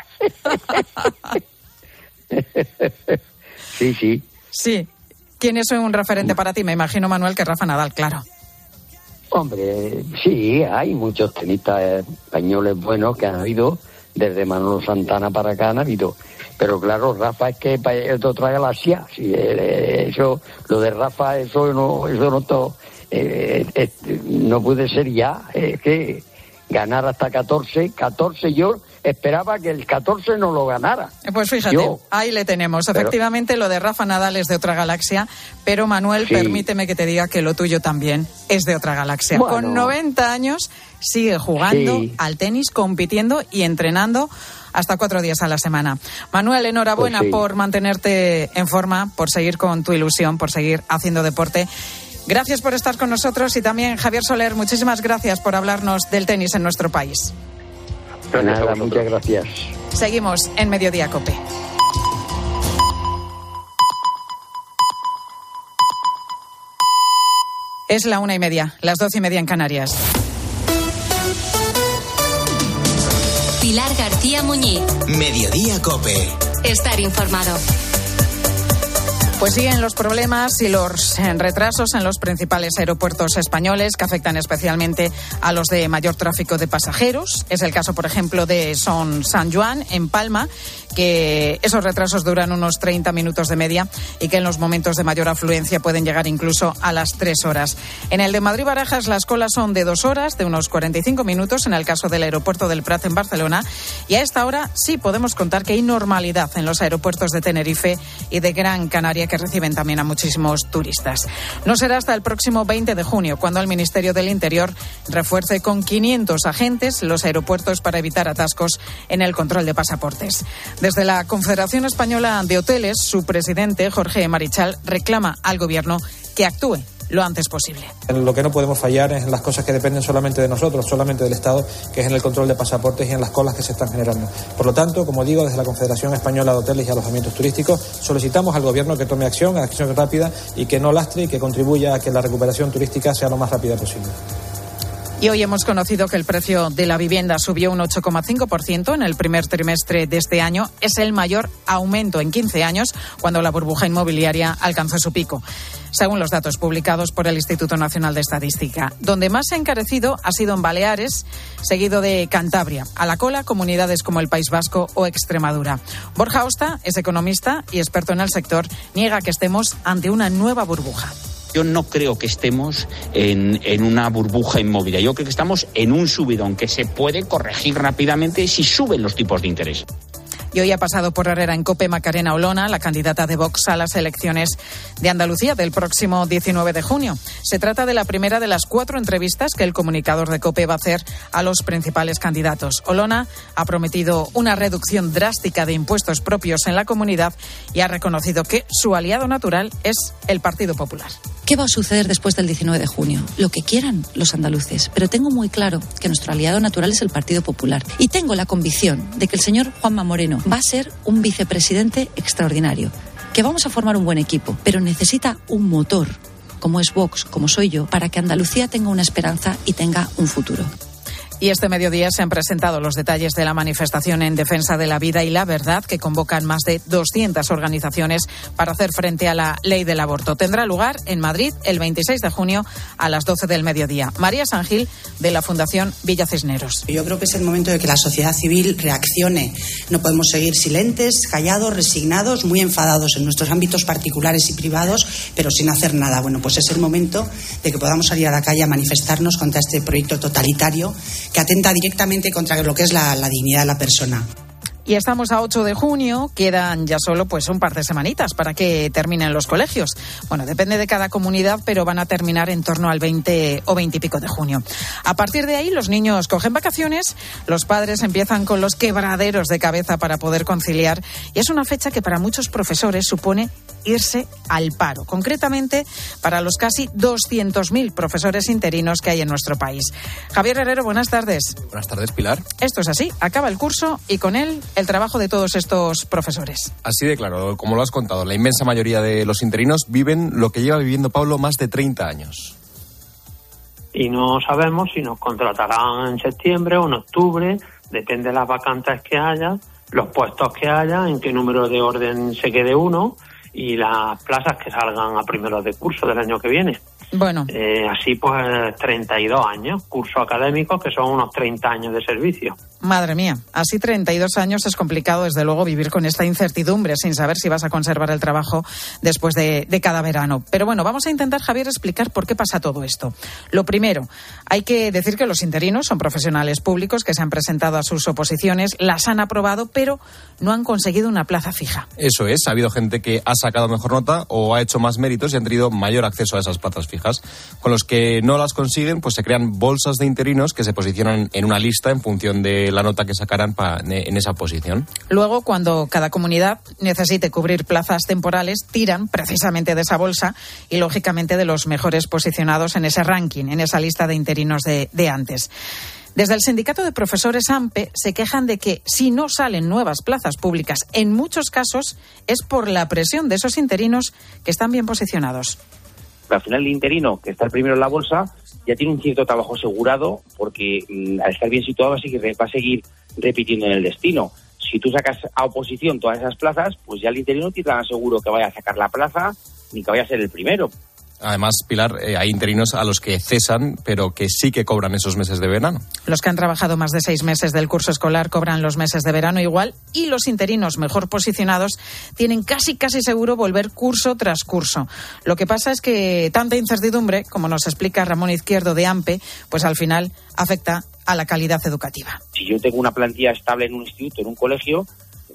Sí. Sí. ¿Quién es un referente para ti? Me imagino, Manuel, que Rafa Nadal, claro. Hombre, sí, hay muchos tenistas españoles buenos que han habido, desde Manolo Santana para acá han habido. Pero claro, Rafa es que es de otra galaxia. Sí, eso, lo de Rafa, eso no puede ser ya. Es que ganar hasta 14. 14 yo esperaba que el 14 no lo ganara. Pues fíjate, ahí le tenemos. Efectivamente, lo de Rafa Nadal es de otra galaxia, pero Manuel, permíteme que te diga que lo tuyo también es de otra galaxia. Bueno, con 90 años sigue jugando al tenis, compitiendo y entrenando hasta 4 días a la semana. Manuel, enhorabuena por mantenerte en forma, por seguir con tu ilusión, por seguir haciendo deporte. Gracias por estar con nosotros y también, Javier Soler, muchísimas gracias por hablarnos del tenis en nuestro país. Nada, muchas gracias. Seguimos en Mediodía COPE. Es la 1:30, las 12:30 en Canarias. Pilar García Muñiz. Mediodía COPE. Estar informado. Pues siguen los problemas y los retrasos en los principales aeropuertos españoles que afectan especialmente a los de mayor tráfico de pasajeros. Es el caso, por ejemplo, de Son San Juan, en Palma, que esos retrasos duran unos 30 minutos de media y que en los momentos de mayor afluencia pueden llegar incluso a las 3 horas. En el de Madrid-Barajas las colas son de 2 horas, de unos 45 minutos en el caso del aeropuerto del Prat en Barcelona. Y a esta hora sí podemos contar que hay normalidad en los aeropuertos de Tenerife y de Gran Canaria, que reciben también a muchísimos turistas. No será hasta el próximo 20 de junio cuando el Ministerio del Interior refuerce con 500 agentes los aeropuertos para evitar atascos en el control de pasaportes. Desde la Confederación Española de Hoteles, su presidente, Jorge Marichal, reclama al Gobierno que actúe lo antes posible. Lo que no podemos fallar es en las cosas que dependen solamente de nosotros, solamente del Estado, que es en el control de pasaportes y en las colas que se están generando. Por lo tanto, como digo, desde la Confederación Española de Hoteles y Alojamientos Turísticos, solicitamos al Gobierno que tome acción rápida y que no lastre y que contribuya a que la recuperación turística sea lo más rápida posible. Y hoy hemos conocido que el precio de la vivienda subió un 8,5% en el primer trimestre de este año. Es el mayor aumento en 15 años, cuando la burbuja inmobiliaria alcanzó su pico, según los datos publicados por el Instituto Nacional de Estadística. Donde más se ha encarecido ha sido en Baleares, seguido de Cantabria. A la cola, comunidades como el País Vasco o Extremadura. Borja Osta es economista y experto en el sector. Niega que estemos ante una nueva burbuja. Yo no creo que estemos en una burbuja inmobiliaria. Yo creo que estamos en un subidón que se puede corregir rápidamente si suben los tipos de interés. Y hoy ha pasado por Herrera en COPE Macarena Olona, la candidata de Vox a las elecciones de Andalucía del próximo 19 de junio. Se trata de la primera de las 4 entrevistas que el comunicador de COPE va a hacer a los principales candidatos. Olona ha prometido una reducción drástica de impuestos propios en la comunidad y ha reconocido que su aliado natural es el Partido Popular. ¿Qué va a suceder después del 19 de junio? Lo que quieran los andaluces, pero tengo muy claro que nuestro aliado natural es el Partido Popular. Y tengo la convicción de que el señor Juanma Moreno va a ser un vicepresidente extraordinario, que vamos a formar un buen equipo, pero necesita un motor, como es Vox, como soy yo, para que Andalucía tenga una esperanza y tenga un futuro. Y este mediodía se han presentado los detalles de la manifestación en defensa de la vida y la verdad que convocan más de 200 organizaciones para hacer frente a la ley del aborto. Tendrá lugar en Madrid el 26 de junio a las 12 del mediodía. María Sangil, de la Fundación Villa Cisneros. Yo creo que es el momento de que la sociedad civil reaccione. No podemos seguir silentes, callados, resignados, muy enfadados en nuestros ámbitos particulares y privados, pero sin hacer nada. Bueno, pues es el momento de que podamos salir a la calle a manifestarnos contra este proyecto totalitario que atenta directamente contra lo que es la dignidad de la persona. Y estamos a 8 de junio, quedan ya solo pues un par de semanitas para que terminen los colegios. Bueno, depende de cada comunidad, pero van a terminar en torno al 20 o 20 y pico de junio. A partir de ahí los niños cogen vacaciones, los padres empiezan con los quebraderos de cabeza para poder conciliar y es una fecha que para muchos profesores supone irse al paro, concretamente para los casi 200.000 profesores interinos que hay en nuestro país. Javier Herrero, buenas tardes. Buenas tardes, Pilar. Esto es así, acaba el curso y con él el trabajo de todos estos profesores. Así de claro, como lo has contado, la inmensa mayoría de los interinos viven lo que lleva viviendo Pablo más de 30 años. Y no sabemos si nos contratarán en septiembre o en octubre, depende de las vacantes que haya, los puestos que haya, en qué número de orden se quede uno y las plazas que salgan a primeros de curso del año que viene. Bueno. Así pues 32 años, curso académico que son unos 30 años de servicio. Madre mía, así 32 años es complicado, desde luego, vivir con esta incertidumbre sin saber si vas a conservar el trabajo después de cada verano. Pero bueno, vamos a intentar, Javier, explicar por qué pasa todo esto. Lo primero, hay que decir que los interinos son profesionales públicos que se han presentado a sus oposiciones, las han aprobado, pero no han conseguido una plaza fija. Eso es, ha habido gente que ha sacado mejor nota o ha hecho más méritos y han tenido mayor acceso a esas plazas fijas. Con los que no las consiguen, pues se crean bolsas de interinos que se posicionan en una lista en función de la nota que sacarán en esa posición. Luego, cuando cada comunidad necesite cubrir plazas temporales, tiran precisamente de esa bolsa y, lógicamente, de los mejores posicionados en ese ranking, en esa lista de interinos de antes. Desde el sindicato de profesores AMPE se quejan de que si no salen nuevas plazas públicas, en muchos casos es por la presión de esos interinos que están bien posicionados. Al final el interino que está el primero en la bolsa ya tiene un cierto trabajo asegurado porque al estar bien situado así que va a seguir repitiendo en el destino. Si tú sacas a oposición todas esas plazas, pues ya el interino no tiene tan seguro que vaya a sacar la plaza ni que vaya a ser el primero. Además, Pilar, hay interinos a los que cesan, pero que sí que cobran esos meses de verano. Los que han trabajado más de 6 meses del curso escolar cobran los meses de verano igual, y los interinos mejor posicionados tienen casi seguro volver curso tras curso. Lo que pasa es que tanta incertidumbre, como nos explica Ramón Izquierdo de AMPE, pues al final afecta a la calidad educativa. Si yo tengo una plantilla estable en un instituto, en un colegio,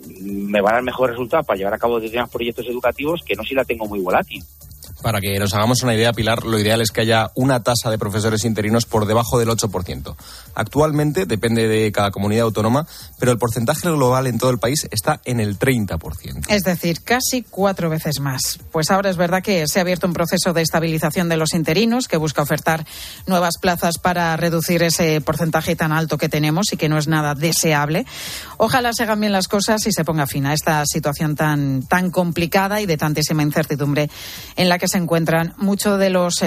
me va a dar mejor resultado para llevar a cabo determinados proyectos educativos que no si la tengo muy volátil. Para que nos hagamos una idea, Pilar, lo ideal es que haya una tasa de profesores interinos por debajo del 8%. Actualmente depende de cada comunidad autónoma, pero el porcentaje global en todo el país está en el 30%. Es decir, casi 4 veces más. Pues ahora es verdad que se ha abierto un proceso de estabilización de los interinos que busca ofertar nuevas plazas para reducir ese porcentaje tan alto que tenemos y que no es nada deseable. Ojalá se hagan bien las cosas y se ponga fin a esta situación tan complicada y de tantísima incertidumbre en la que se encuentran muchos de los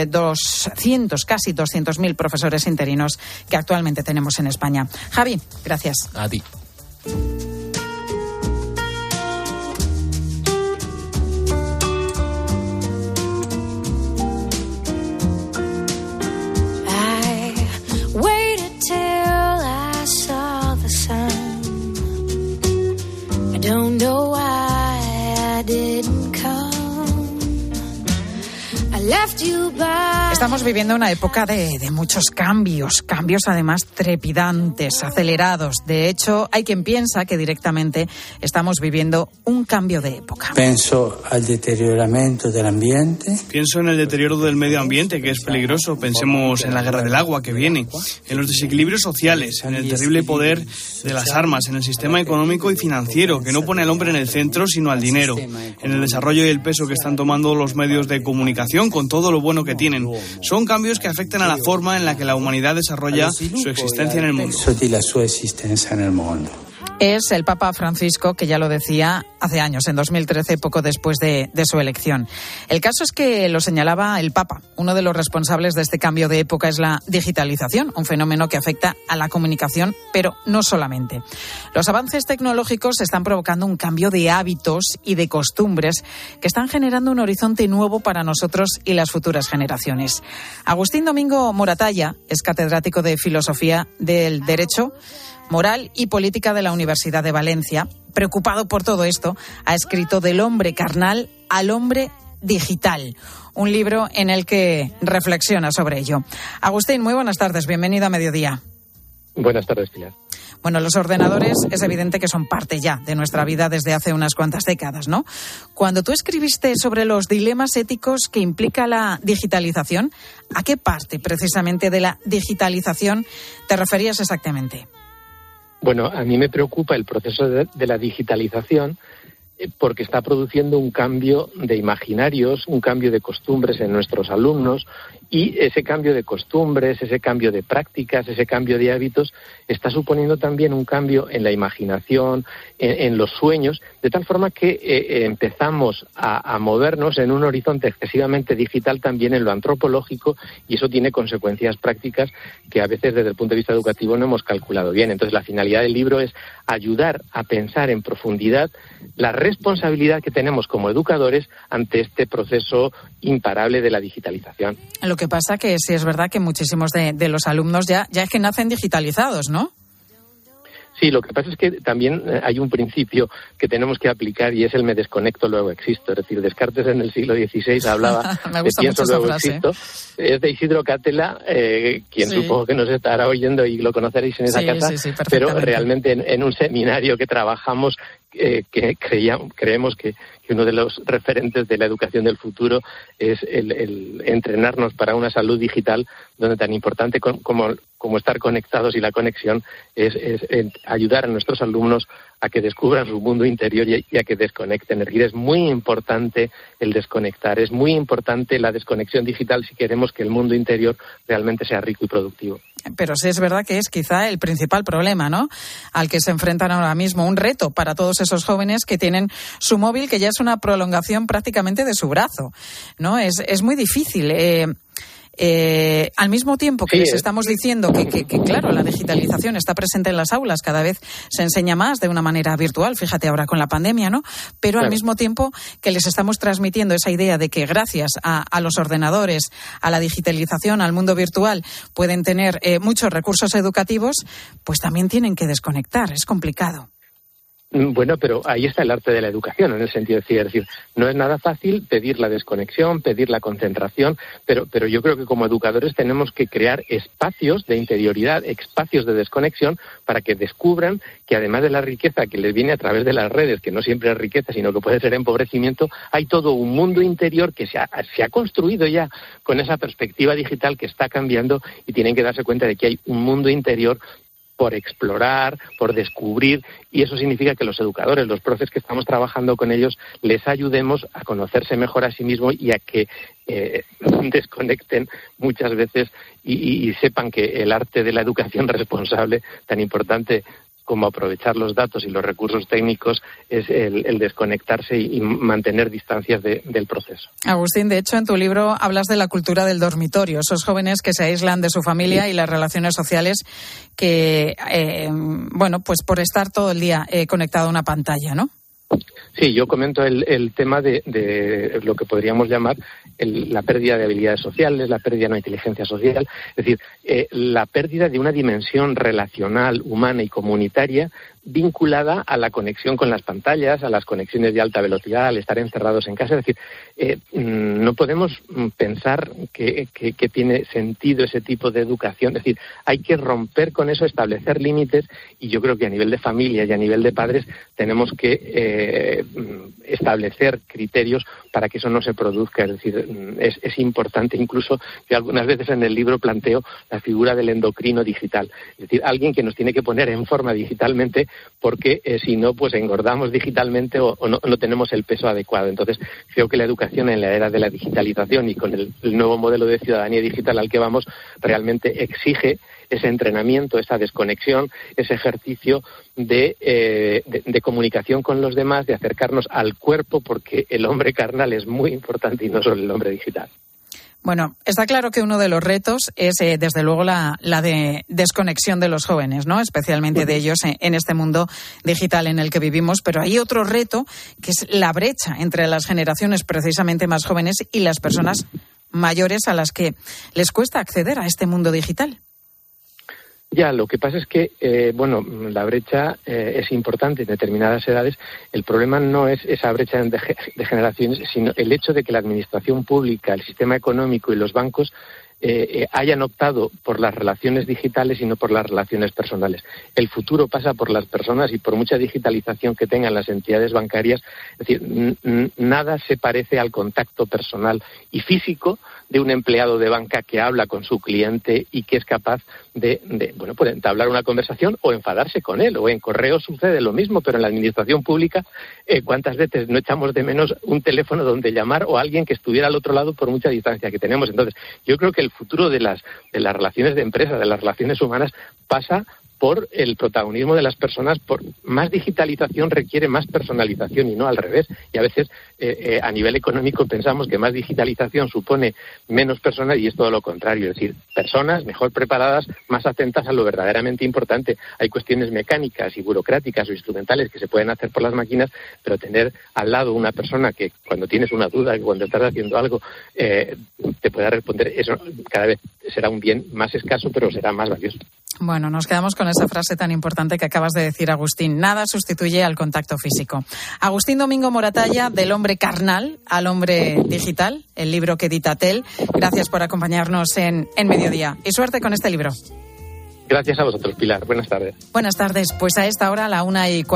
casi 200.000 profesores interinos que actualmente tenemos en España. Javi, gracias. A ti. Estamos viviendo una época de muchos cambios además trepidantes, acelerados. De hecho, hay quien piensa que directamente estamos viviendo un cambio de época. Pienso al deterioramiento del ambiente. Pienso en el deterioro del medio ambiente, que es peligroso. Pensemos en la guerra del agua que viene, en los desequilibrios sociales, en el terrible poder de las armas, en el sistema económico y financiero, que no pone al hombre en el centro, sino al dinero, en el desarrollo y el peso que están tomando los medios de comunicación, con todo lo bueno que tienen. Son cambios que afectan a la forma en la que la humanidad desarrolla su existencia en el mundo. Es el Papa Francisco, que ya lo decía hace años, en 2013, poco después de su elección. El caso es que lo señalaba el Papa. Uno de los responsables de este cambio de época es la digitalización, un fenómeno que afecta a la comunicación, pero no solamente. Los avances tecnológicos están provocando un cambio de hábitos y de costumbres que están generando un horizonte nuevo para nosotros y las futuras generaciones. Agustín Domingo Moratalla es catedrático de Filosofía del Derecho Moral y Política de la Universidad de Valencia. Preocupado por todo esto, ha escrito Del hombre carnal al hombre digital, un libro en el que reflexiona sobre ello. Agustín, muy buenas tardes, bienvenido a Mediodía. Buenas tardes, Pilar. Bueno, los ordenadores es evidente que son parte ya de nuestra vida desde hace unas cuantas décadas, ¿no? Cuando tú escribiste sobre los dilemas éticos que implica la digitalización, ¿a qué parte precisamente de la digitalización te referías exactamente? Bueno, a mí me preocupa el proceso de la digitalización porque está produciendo un cambio de imaginarios, un cambio de costumbres en nuestros alumnos, y ese cambio de costumbres, ese cambio de prácticas, ese cambio de hábitos está suponiendo también un cambio en la imaginación, en los sueños, de tal forma que empezamos a movernos en un horizonte excesivamente digital también en lo antropológico, y eso tiene consecuencias prácticas que a veces desde el punto de vista educativo no hemos calculado bien. Entonces la finalidad del libro es ayudar a pensar en profundidad la responsabilidad que tenemos como educadores ante este proceso imparable de la digitalización. Lo que pasa que sí es verdad que muchísimos de los alumnos ya es que nacen digitalizados, ¿no? Sí, lo que pasa es que también hay un principio que tenemos que aplicar y es el me desconecto, luego existo. Es decir, Descartes en el siglo XVI hablaba de pienso, luego existo. Es de Isidro Cátela, quien supongo que nos estará oyendo y lo conoceréis en esa casa, pero realmente en un seminario que trabajamos, que creemos que uno de los referentes de la educación del futuro es el entrenarnos para una salud digital, donde tan importante como estar conectados, y la conexión es ayudar a nuestros alumnos a que descubran su mundo interior y a que desconecten. Es decir, es muy importante el desconectar, es muy importante la desconexión digital si queremos que el mundo interior realmente sea rico y productivo. Pero sí es verdad que es quizá el principal problema, ¿no?, al que se enfrentan ahora mismo, un reto para todos esos jóvenes que tienen su móvil, que ya es una prolongación prácticamente de su brazo, ¿no? Es muy difícil. Al mismo tiempo que les estamos diciendo que claro, la digitalización está presente en las aulas, cada vez se enseña más de una manera virtual, fíjate ahora con la pandemia, ¿no? Pero al mismo tiempo que les estamos transmitiendo esa idea de que gracias a los ordenadores, a la digitalización, al mundo virtual, pueden tener muchos recursos educativos, pues también tienen que desconectar, es complicado. Bueno, pero ahí está el arte de la educación, en el sentido de decir, no es nada fácil pedir la desconexión, pedir la concentración, pero yo creo que como educadores tenemos que crear espacios de interioridad, espacios de desconexión, para que descubran que además de la riqueza que les viene a través de las redes, que no siempre es riqueza, sino que puede ser empobrecimiento, hay todo un mundo interior que se ha construido ya con esa perspectiva digital que está cambiando, y tienen que darse cuenta de que hay un mundo interior por explorar, por descubrir, y eso significa que los educadores, los profes que estamos trabajando con ellos, les ayudemos a conocerse mejor a sí mismos y a que desconecten muchas veces y sepan que el arte de la educación responsable, tan importante como aprovechar los datos y los recursos técnicos, es el desconectarse y mantener distancias del proceso. Agustín, de hecho, en tu libro hablas de la cultura del dormitorio, esos jóvenes que se aíslan de su familia y las relaciones sociales que, pues por estar todo el día conectado a una pantalla, ¿no? Sí, yo comento el tema de lo que podríamos llamar la pérdida de habilidades sociales, la pérdida de una inteligencia social, es decir, la pérdida de una dimensión relacional, humana y comunitaria vinculada a la conexión con las pantallas, a las conexiones de alta velocidad, al estar encerrados en casa. Es decir, no podemos pensar que tiene sentido ese tipo de educación. Es decir, hay que romper con eso, establecer límites, y yo creo que a nivel de familia y a nivel de padres tenemos que establecer criterios para que eso no se produzca. Es decir, es importante, incluso que algunas veces en el libro planteo la figura del endocrino digital. Es decir, alguien que nos tiene que poner en forma digitalmente, porque si no, pues engordamos digitalmente o no tenemos el peso adecuado. Entonces, creo que la educación en la era de la digitalización y con el nuevo modelo de ciudadanía digital al que vamos, realmente exige ese entrenamiento, esa desconexión, ese ejercicio de comunicación con los demás, de acercarnos al cuerpo, porque el hombre carnal es muy importante y no solo el hombre digital. Bueno, está claro que uno de los retos es, desde luego, la de desconexión de los jóvenes, ¿no? Especialmente de ellos en este mundo digital en el que vivimos. Pero hay otro reto, que es la brecha entre las generaciones precisamente más jóvenes y las personas mayores a las que les cuesta acceder a este mundo digital. Ya, lo que pasa es que, la brecha es importante en determinadas edades. El problema no es esa brecha de generaciones, sino el hecho de que la administración pública, el sistema económico y los bancos hayan optado por las relaciones digitales y no por las relaciones personales. El futuro pasa por las personas y por mucha digitalización que tengan las entidades bancarias. Es decir, nada se parece al contacto personal y físico de un empleado de banca que habla con su cliente y que es capaz de entablar una conversación o enfadarse con él. O en correo sucede lo mismo, pero en la administración pública, ¿cuántas veces no echamos de menos un teléfono donde llamar o alguien que estuviera al otro lado por mucha distancia que tenemos? Entonces, yo creo que el futuro de las relaciones de empresa, de las relaciones humanas, pasa por el protagonismo de las personas. Por más digitalización requiere más personalización y no al revés. Y a veces a nivel económico pensamos que más digitalización supone menos personas y es todo lo contrario. Es decir, personas mejor preparadas, más atentas a lo verdaderamente importante. Hay cuestiones mecánicas y burocráticas o instrumentales que se pueden hacer por las máquinas, pero tener al lado una persona que cuando tienes una duda, que cuando estás haciendo algo, te pueda responder, eso cada vez será un bien más escaso, pero será más valioso. Bueno, nos quedamos con esa frase tan importante que acabas de decir, Agustín. Nada sustituye al contacto físico. Agustín Domingo Moratalla, del hombre carnal al hombre digital, el libro que edita TEL. Gracias por acompañarnos en Mediodía. Y suerte con este libro. Gracias a vosotros, Pilar. Buenas tardes. Buenas tardes. Pues a esta hora, a la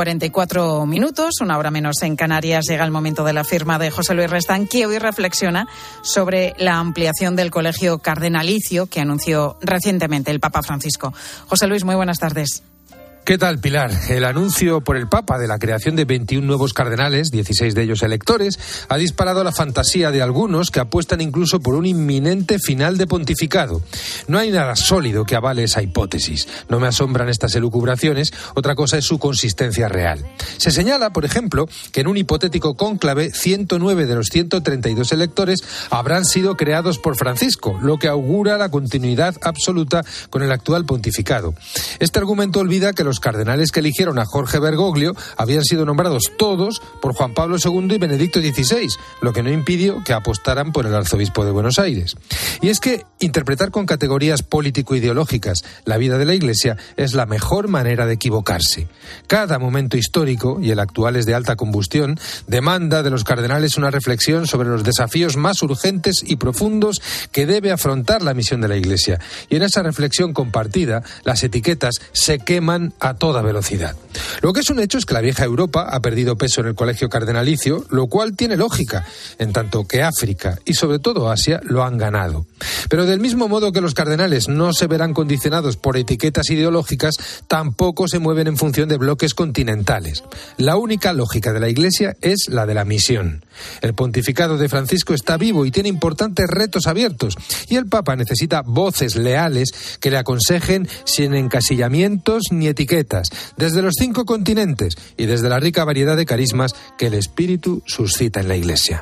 1:44, una hora menos en Canarias, llega el momento de la firma de José Luis Restán, que hoy reflexiona sobre la ampliación del colegio cardenalicio que anunció recientemente el Papa Francisco. José Luis, muy buenas tardes. ¿Qué tal, Pilar? El anuncio por el Papa de la creación de 21 nuevos cardenales, 16 de ellos electores, ha disparado la fantasía de algunos que apuestan incluso por un inminente final de pontificado. No hay nada sólido que avale esa hipótesis. No me asombran estas elucubraciones, otra cosa es su consistencia real. Se señala, por ejemplo, que en un hipotético cónclave, 109 de los 132 electores habrán sido creados por Francisco, lo que augura la continuidad absoluta con el actual pontificado. Este argumento olvida que los cardenales que eligieron a Jorge Bergoglio habían sido nombrados todos por Juan Pablo II y Benedicto XVI, lo que no impidió que apostaran por el arzobispo de Buenos Aires. Y es que interpretar con categorías político-ideológicas la vida de la Iglesia es la mejor manera de equivocarse. Cada momento histórico, y el actual es de alta combustión, demanda de los cardenales una reflexión sobre los desafíos más urgentes y profundos que debe afrontar la misión de la Iglesia. Y en esa reflexión compartida, las etiquetas se queman a toda velocidad. Lo que es un hecho es que la vieja Europa ha perdido peso en el colegio cardenalicio, lo cual tiene lógica, en tanto que África y sobre todo Asia lo han ganado. Pero del mismo modo que los cardenales no se verán condicionados por etiquetas ideológicas, tampoco se mueven en función de bloques continentales. La única lógica de la Iglesia es la de la misión. El pontificado de Francisco está vivo y tiene importantes retos abiertos, y el Papa necesita voces leales que le aconsejen sin encasillamientos ni etiquetas, desde los 5 continentes y desde la rica variedad de carismas que el Espíritu suscita en la Iglesia.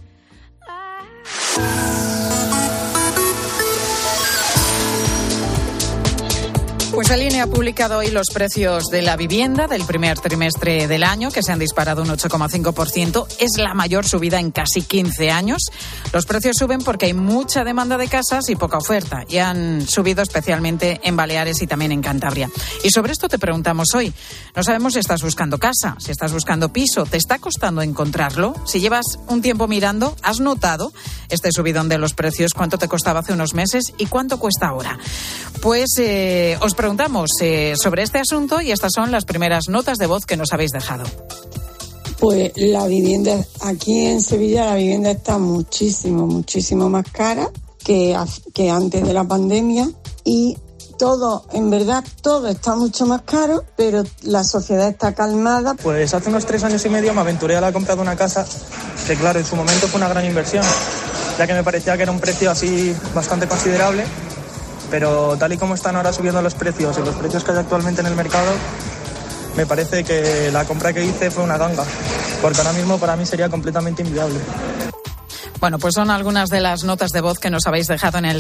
Pues el INE ha publicado hoy los precios de la vivienda del primer trimestre del año, que se han disparado un 8,5%. Es la mayor subida en casi 15 años. Los precios suben porque hay mucha demanda de casas y poca oferta. Y han subido especialmente en Baleares y también en Cantabria. Y sobre esto te preguntamos hoy. No sabemos si estás buscando casa, si estás buscando piso. ¿Te está costando encontrarlo? Si llevas un tiempo mirando, ¿has notado este subidón de los precios? ¿Cuánto te costaba hace unos meses y cuánto cuesta ahora? Pues os preguntamos sobre este asunto y estas son las primeras notas de voz que nos habéis dejado. Pues la vivienda, aquí en Sevilla la vivienda está muchísimo más cara que antes de la pandemia y todo, en verdad, todo está mucho más caro, pero la sociedad está calmada. Pues hace unos 3 años y medio me aventuré a la compra de una casa que, claro, en su momento fue una gran inversión, ya que me parecía que era un precio así bastante considerable. Pero tal y como están ahora subiendo los precios y los precios que hay actualmente en el mercado, me parece que la compra que hice fue una ganga, porque ahora mismo para mí sería completamente inviable. Bueno, pues son algunas de las notas de voz que nos habéis dejado en el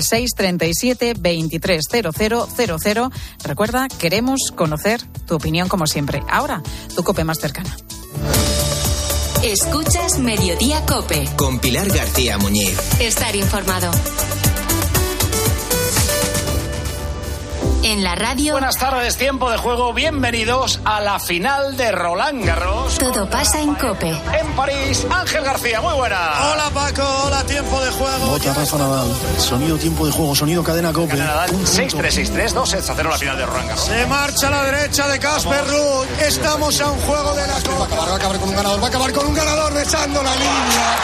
637-230000. Recuerda, queremos conocer tu opinión como siempre. Ahora, tu COPE más cercana. Escuchas Mediodía COPE. Con Pilar García Muñiz. Estar informado. En la radio. Buenas tardes, tiempo de juego. Bienvenidos a la final de Roland Garros. Todo pasa en COPE. En París, Ángel García, muy buena. Hola Paco, hola tiempo de juego. Bota Rafa Nadal, sonido tiempo de juego, sonido cadena COPE. Nadal, 6-3, 6-3, 2-0 la final de Roland Garros. Se marcha a la derecha de Casper Ruud. Estamos a un juego de la COPE. Va a acabar con un ganador, besando la línea.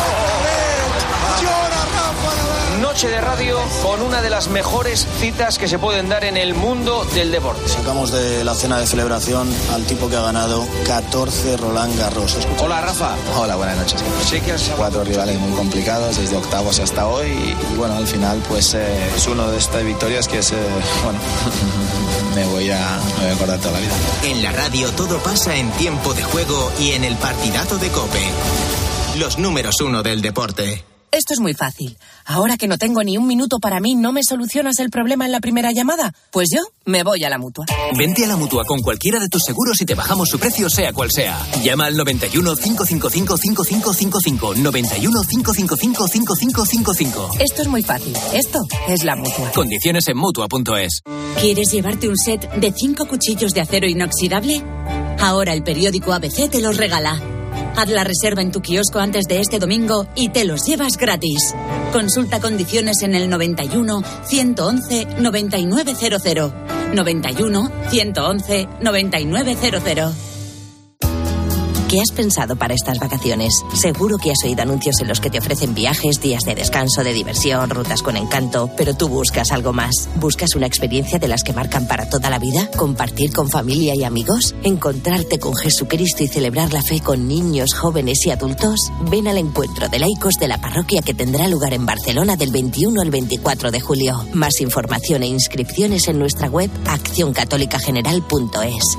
Llora Rafa Nadal. Noche de radio con una de las mejores citas que se pueden dar en el mundo del deporte. Sacamos de la cena de celebración al tipo que ha ganado 14 Roland Garros. Hola Rafa. Hola, buenas noches. Sí que has 4 rivales muy complicados desde octavos hasta hoy y bueno, al final pues es uno de estas victorias que es, bueno, me voy a acordar toda la vida. En la radio todo pasa en tiempo de juego y en el partidazo de COPE. Los números 1 del deporte. Esto es muy fácil. Ahora que no tengo ni un minuto para mí, ¿no me solucionas el problema en la primera llamada? Pues yo me voy a la Mutua. Vente a la Mutua con cualquiera de tus seguros y te bajamos su precio sea cual sea. Llama al 91 555 5555. 91 555 5555. Esto es muy fácil. Esto es la Mutua. Condiciones en Mutua.es. ¿Quieres llevarte un set de 5 cuchillos de acero inoxidable? Ahora el periódico ABC te los regala. Haz la reserva en tu kiosco antes de este domingo y te los llevas gratis. Consulta condiciones en el 91 111 9900. 91 111 9900. ¿Qué has pensado para estas vacaciones? Seguro que has oído anuncios en los que te ofrecen viajes, días de descanso, de diversión, rutas con encanto, pero tú buscas algo más. ¿Buscas una experiencia de las que marcan para toda la vida? ¿Compartir con familia y amigos? ¿Encontrarte con Jesucristo y celebrar la fe con niños, jóvenes y adultos? Ven al encuentro de laicos de la parroquia que tendrá lugar en Barcelona del 21 al 24 de julio. Más información e inscripciones en nuestra web accioncatolicageneral.es.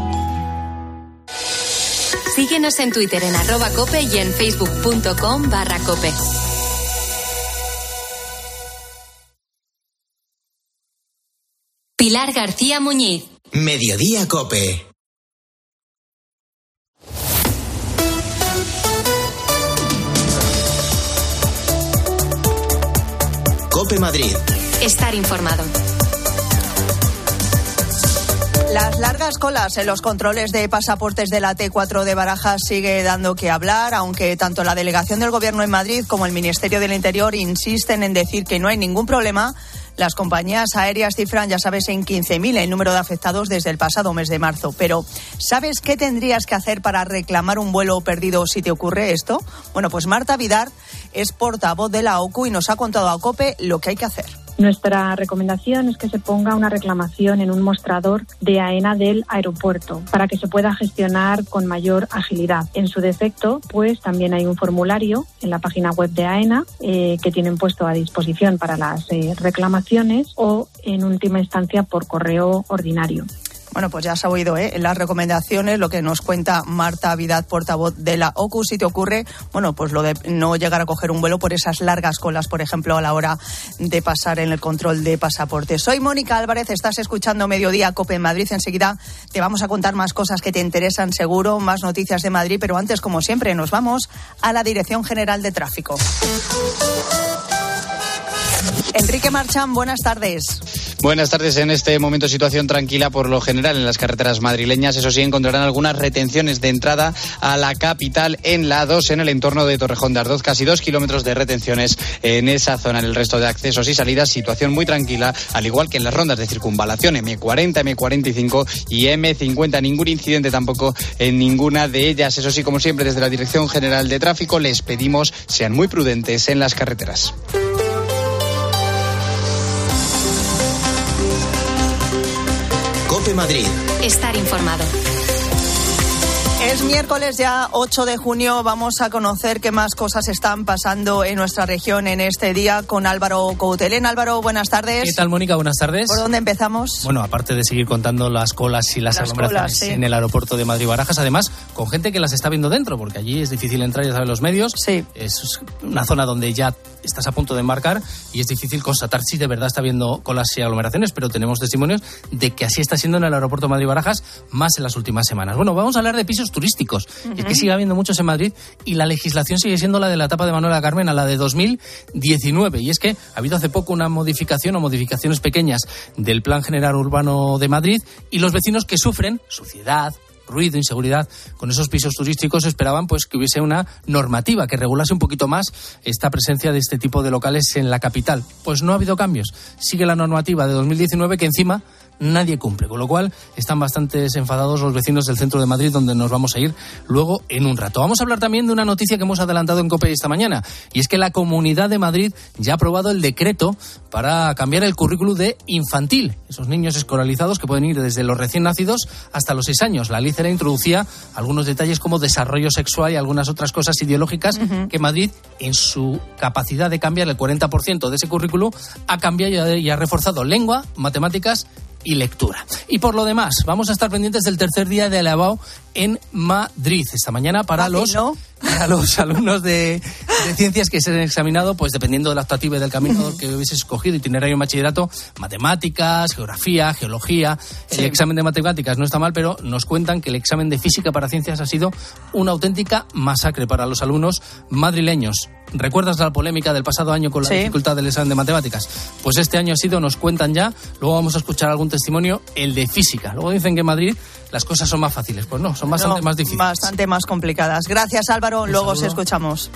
Síguenos en Twitter en @cope y en facebook.com/cope. Pilar García Muñiz. Mediodía Cope. Cope Madrid. Estar informado. Las largas colas en los controles de pasaportes de la T4 de Barajas sigue dando que hablar, aunque tanto la delegación del Gobierno en Madrid como el Ministerio del Interior insisten en decir que no hay ningún problema. Las compañías aéreas cifran, ya sabes, en 15.000 el número de afectados desde el pasado mes de marzo. Pero, ¿sabes qué tendrías que hacer para reclamar un vuelo perdido si te ocurre esto? Bueno, pues Marta Vidar es portavoz de la OCU y nos ha contado a COPE lo que hay que hacer. Nuestra recomendación es que se ponga una reclamación en un mostrador de AENA del aeropuerto para que se pueda gestionar con mayor agilidad. En su defecto, pues también hay un formulario en la página web de AENA que tienen puesto a disposición para las reclamaciones o en última instancia por correo ordinario. Bueno, pues ya se ha oído en las recomendaciones lo que nos cuenta Marta Vidal, portavoz de la OCU. Si te ocurre, bueno, pues lo de no llegar a coger un vuelo por esas largas colas, por ejemplo, a la hora de pasar en el control de pasaportes. Soy Mónica Álvarez, estás escuchando Mediodía Cope en Madrid. Enseguida te vamos a contar más cosas que te interesan seguro, más noticias de Madrid, pero antes, como siempre, nos vamos a la Dirección General de Tráfico. Enrique Marchán, buenas tardes. Buenas tardes. En este momento situación tranquila por lo general en las carreteras madrileñas. Eso sí, encontrarán algunas retenciones de entrada a la capital en la A2 en el entorno de Torrejón de Ardoz. Casi 2 kilómetros de retenciones en esa zona. En el resto de accesos y salidas, situación muy tranquila, al igual que en las rondas de circunvalación M40, M45 y M50. Ningún incidente tampoco en ninguna de ellas. Eso sí, como siempre, desde la Dirección General de Tráfico les pedimos sean muy prudentes en las carreteras. Cope Madrid. Estar informado. Es miércoles ya 8 de junio. Vamos a conocer qué más cosas están pasando en nuestra región en este día con Álvaro Coutelén. Álvaro, buenas tardes. ¿Qué tal, Mónica? Buenas tardes. ¿Por dónde empezamos? Bueno, aparte de seguir contando las colas y las aglomeraciones sí, en el aeropuerto de Madrid-Barajas, además con gente que las está viendo dentro, porque allí es difícil entrar, ya saben los medios. Sí. Es una zona donde ya estás a punto de embarcar y es difícil constatar si de verdad está habiendo colas y aglomeraciones, pero tenemos testimonios de que así está siendo en el aeropuerto de Madrid-Barajas más en las últimas semanas. Bueno, vamos a hablar de pisos turísticos. Es que sigue habiendo muchos en Madrid y la legislación sigue siendo la de la etapa de Manuela Carmen, a la de 2019. Y es que ha habido hace poco una modificación o modificaciones pequeñas del Plan General Urbano de Madrid y los vecinos que sufren suciedad, ruido, inseguridad con esos pisos turísticos esperaban pues que hubiese una normativa que regulase un poquito más esta presencia de este tipo de locales en la capital. Pues no ha habido cambios. Sigue la normativa de 2019 que encima nadie cumple, con lo cual están bastante enfadados los vecinos del centro de Madrid, donde nos vamos a ir luego en un rato. Vamos a hablar también de una noticia que hemos adelantado en COPE esta mañana, y es que la Comunidad de Madrid ya ha aprobado el decreto para cambiar el currículum de infantil, esos niños escolarizados que pueden ir desde los recién nacidos hasta los 6 años. La ley CELA introducía algunos detalles como desarrollo sexual y algunas otras cosas ideológicas que Madrid, en su capacidad de cambiar el 40% de ese currículum, ha cambiado y ha reforzado lengua, matemáticas y lectura. Y por lo demás, vamos a estar pendientes del tercer día de Alabao en Madrid. Esta mañana para los alumnos de ciencias que se han examinado, pues dependiendo de la optativa y del camino que hubiese escogido, itinerario en bachillerato, matemáticas, geografía, geología. El examen de matemáticas no está mal, pero nos cuentan que el examen de física para ciencias ha sido una auténtica masacre para los alumnos madrileños. ¿Recuerdas la polémica del pasado año con la dificultad del examen de matemáticas? Pues este año ha sido, nos cuentan ya, luego vamos a escuchar algún testimonio, el de física. Luego dicen que en Madrid las cosas son más fáciles. Pues no, son bastante más difíciles. Bastante más complicadas. Gracias, Álvaro. Luego os escuchamos.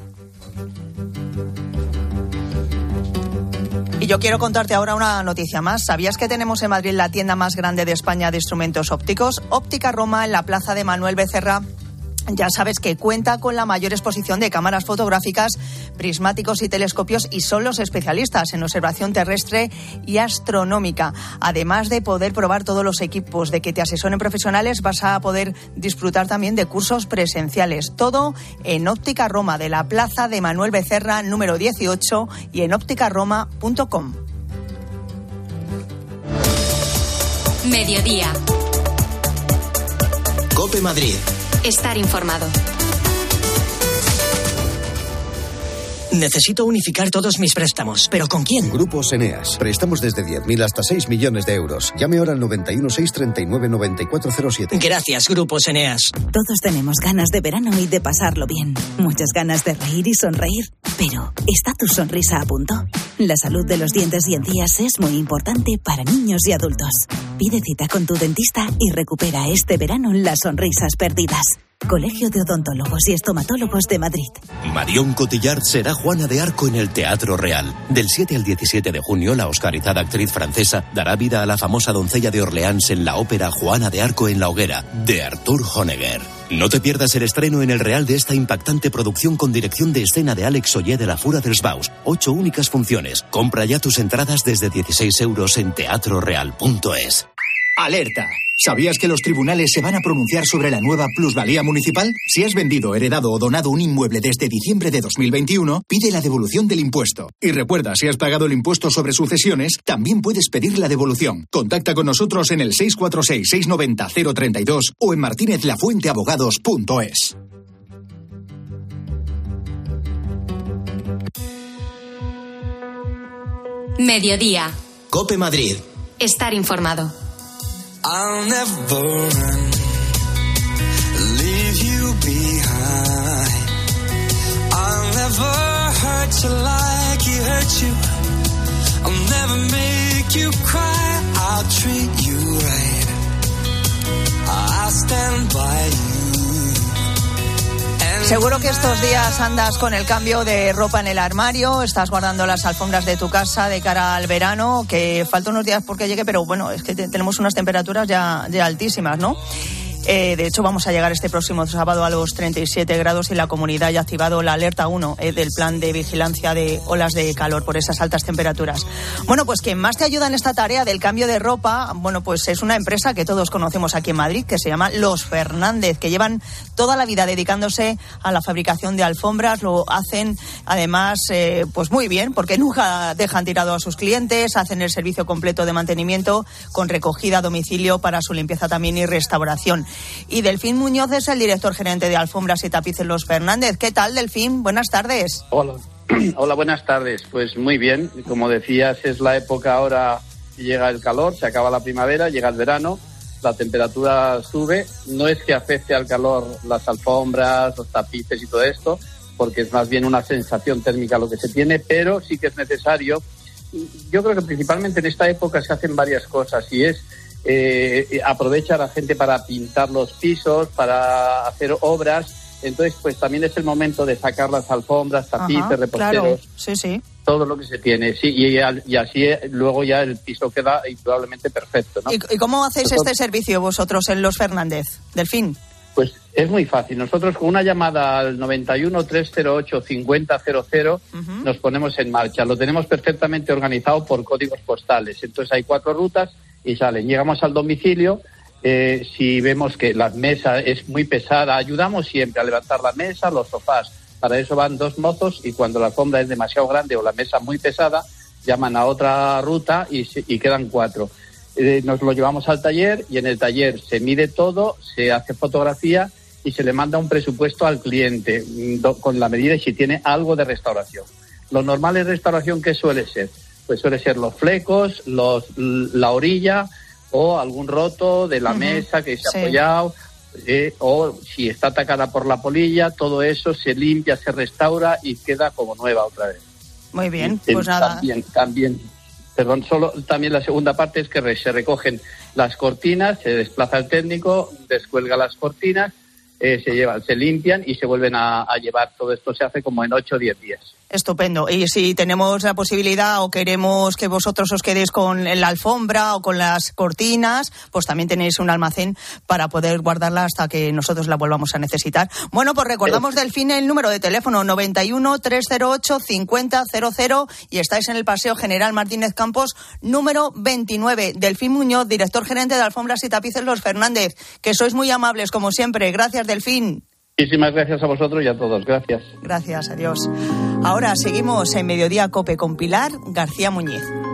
Y yo quiero contarte ahora una noticia más. ¿Sabías que tenemos en Madrid la tienda más grande de España de instrumentos ópticos? Óptica Roma, en la plaza de Manuel Becerra. Ya sabes que cuenta con la mayor exposición de cámaras fotográficas, prismáticos y telescopios, y son los especialistas en observación terrestre y astronómica. Además de poder probar todos los equipos, de que te asesoren profesionales, vas a poder disfrutar también de cursos presenciales. Todo en Óptica Roma, de la plaza de Manuel Becerra, número 18, y en ópticaroma.com. Mediodía. COPE Madrid. Estar informado. Necesito unificar todos mis préstamos. ¿Pero con quién? Grupos Eneas. Préstamos desde 10.000 hasta 6 millones de euros. Llame ahora al 91 639 9407. Gracias, Grupos Eneas. Todos tenemos ganas de verano y de pasarlo bien. Muchas ganas de reír y sonreír. Pero, ¿está tu sonrisa a punto? La salud de los dientes y encías es muy importante para niños y adultos. Pide cita con tu dentista y recupera este verano las sonrisas perdidas. Colegio de Odontólogos y Estomatólogos de Madrid. Marion Cotillard será Juana de Arco en el Teatro Real. Del 7 al 17 de junio, la oscarizada actriz francesa dará vida a la famosa doncella de Orleans en la ópera Juana de Arco en la hoguera, de Arthur Honegger. No te pierdas el estreno en el Real de esta impactante producción con dirección de escena de Alex Ollé de la Fura dels Baus. 8 únicas funciones. Compra ya tus entradas desde 16 euros en teatroreal.es. ¡Alerta! ¿Sabías que los tribunales se van a pronunciar sobre la nueva plusvalía municipal? Si has vendido, heredado o donado un inmueble desde diciembre de 2021, pide la devolución del impuesto. Y recuerda, si has pagado el impuesto sobre sucesiones, también puedes pedir la devolución. Contacta con nosotros en el 646-690-032 o en martinezlafuenteabogados.es. Mediodía. COPE Madrid. Estar informado. I'll never run, leave you behind. I'll never hurt you like he hurt you. I'll never make you cry. I'll treat you right. I'll stand by you. Seguro que estos días andas con el cambio de ropa en el armario, estás guardando las alfombras de tu casa de cara al verano, que faltan unos días porque llegue, pero bueno, es que tenemos unas temperaturas ya altísimas, ¿no? De hecho, vamos a llegar este próximo sábado a los 37 grados y la comunidad ya ha activado la alerta 1 del plan de vigilancia de olas de calor por esas altas temperaturas. Bueno, pues quien más te ayuda en esta tarea del cambio de ropa, bueno, pues es una empresa que todos conocemos aquí en Madrid, que se llama Los Fernández, que llevan toda la vida dedicándose a la fabricación de alfombras. Lo hacen, además, pues muy bien, porque nunca dejan tirado a sus clientes, hacen el servicio completo de mantenimiento con recogida a domicilio para su limpieza también y restauración. Y Delfín Muñoz es el director gerente de Alfombras y Tapices Los Fernández. ¿Qué tal, Delfín? Buenas tardes. Hola, buenas tardes. Pues muy bien, como decías, es la época ahora, llega el calor, se acaba la primavera, llega el verano, la temperatura sube. No es que afecte al calor las alfombras, los tapices y todo esto, porque es más bien una sensación térmica lo que se tiene, pero sí que es necesario. Yo creo que principalmente en esta época se hacen varias cosas, y es aprovecha a la gente para pintar los pisos, para hacer obras. Entonces, pues también es el momento de sacar las alfombras, tapices, reposteros, claro. Sí. todo lo que se tiene. Sí, y así luego ya el piso queda indudablemente perfecto, ¿no? ¿Y cómo hacéis este servicio vosotros en Los Fernández, Delfín? Pues es muy fácil. Nosotros con una llamada al 91 308 5000 nos ponemos en marcha. Lo tenemos perfectamente organizado por códigos postales. Entonces hay 4 rutas y salen. Llegamos al domicilio. Si vemos que la mesa es muy pesada, ayudamos siempre a levantar la mesa, los sofás. Para eso van 2 mozos, y cuando la alfombra es demasiado grande o la mesa muy pesada, llaman a otra ruta y quedan 4. nos lo llevamos al taller y en el taller se mide todo, se hace fotografía y se le manda un presupuesto al cliente con la medida y si tiene algo de restauración. Lo normal en restauración, ¿qué suele ser? Pues suele ser los flecos, la orilla o algún roto de la mesa que se ha apoyado, o si está atacada por la polilla, todo eso se limpia, se restaura y queda como nueva otra vez. Muy bien, pues nada. También la segunda parte es que se recogen las cortinas, se desplaza el técnico, descuelga las cortinas, se limpian y se vuelven a llevar. Todo esto se hace como en 8 o 10 días. Estupendo. Y si tenemos la posibilidad o queremos que vosotros os quedéis con la alfombra o con las cortinas, pues también tenéis un almacén para poder guardarla hasta que nosotros la volvamos a necesitar. Bueno, pues recordamos Delfín el número de teléfono 91 308 5000 y estáis en el Paseo General Martínez Campos número 29. Delfín Muñoz, director gerente de Alfombras y Tapices Los Fernández, que sois muy amables como siempre. Gracias, Delfín. Muchísimas gracias a vosotros y a todos. Gracias. Gracias, adiós. Ahora seguimos en Mediodía COPE con Pilar García Muñiz.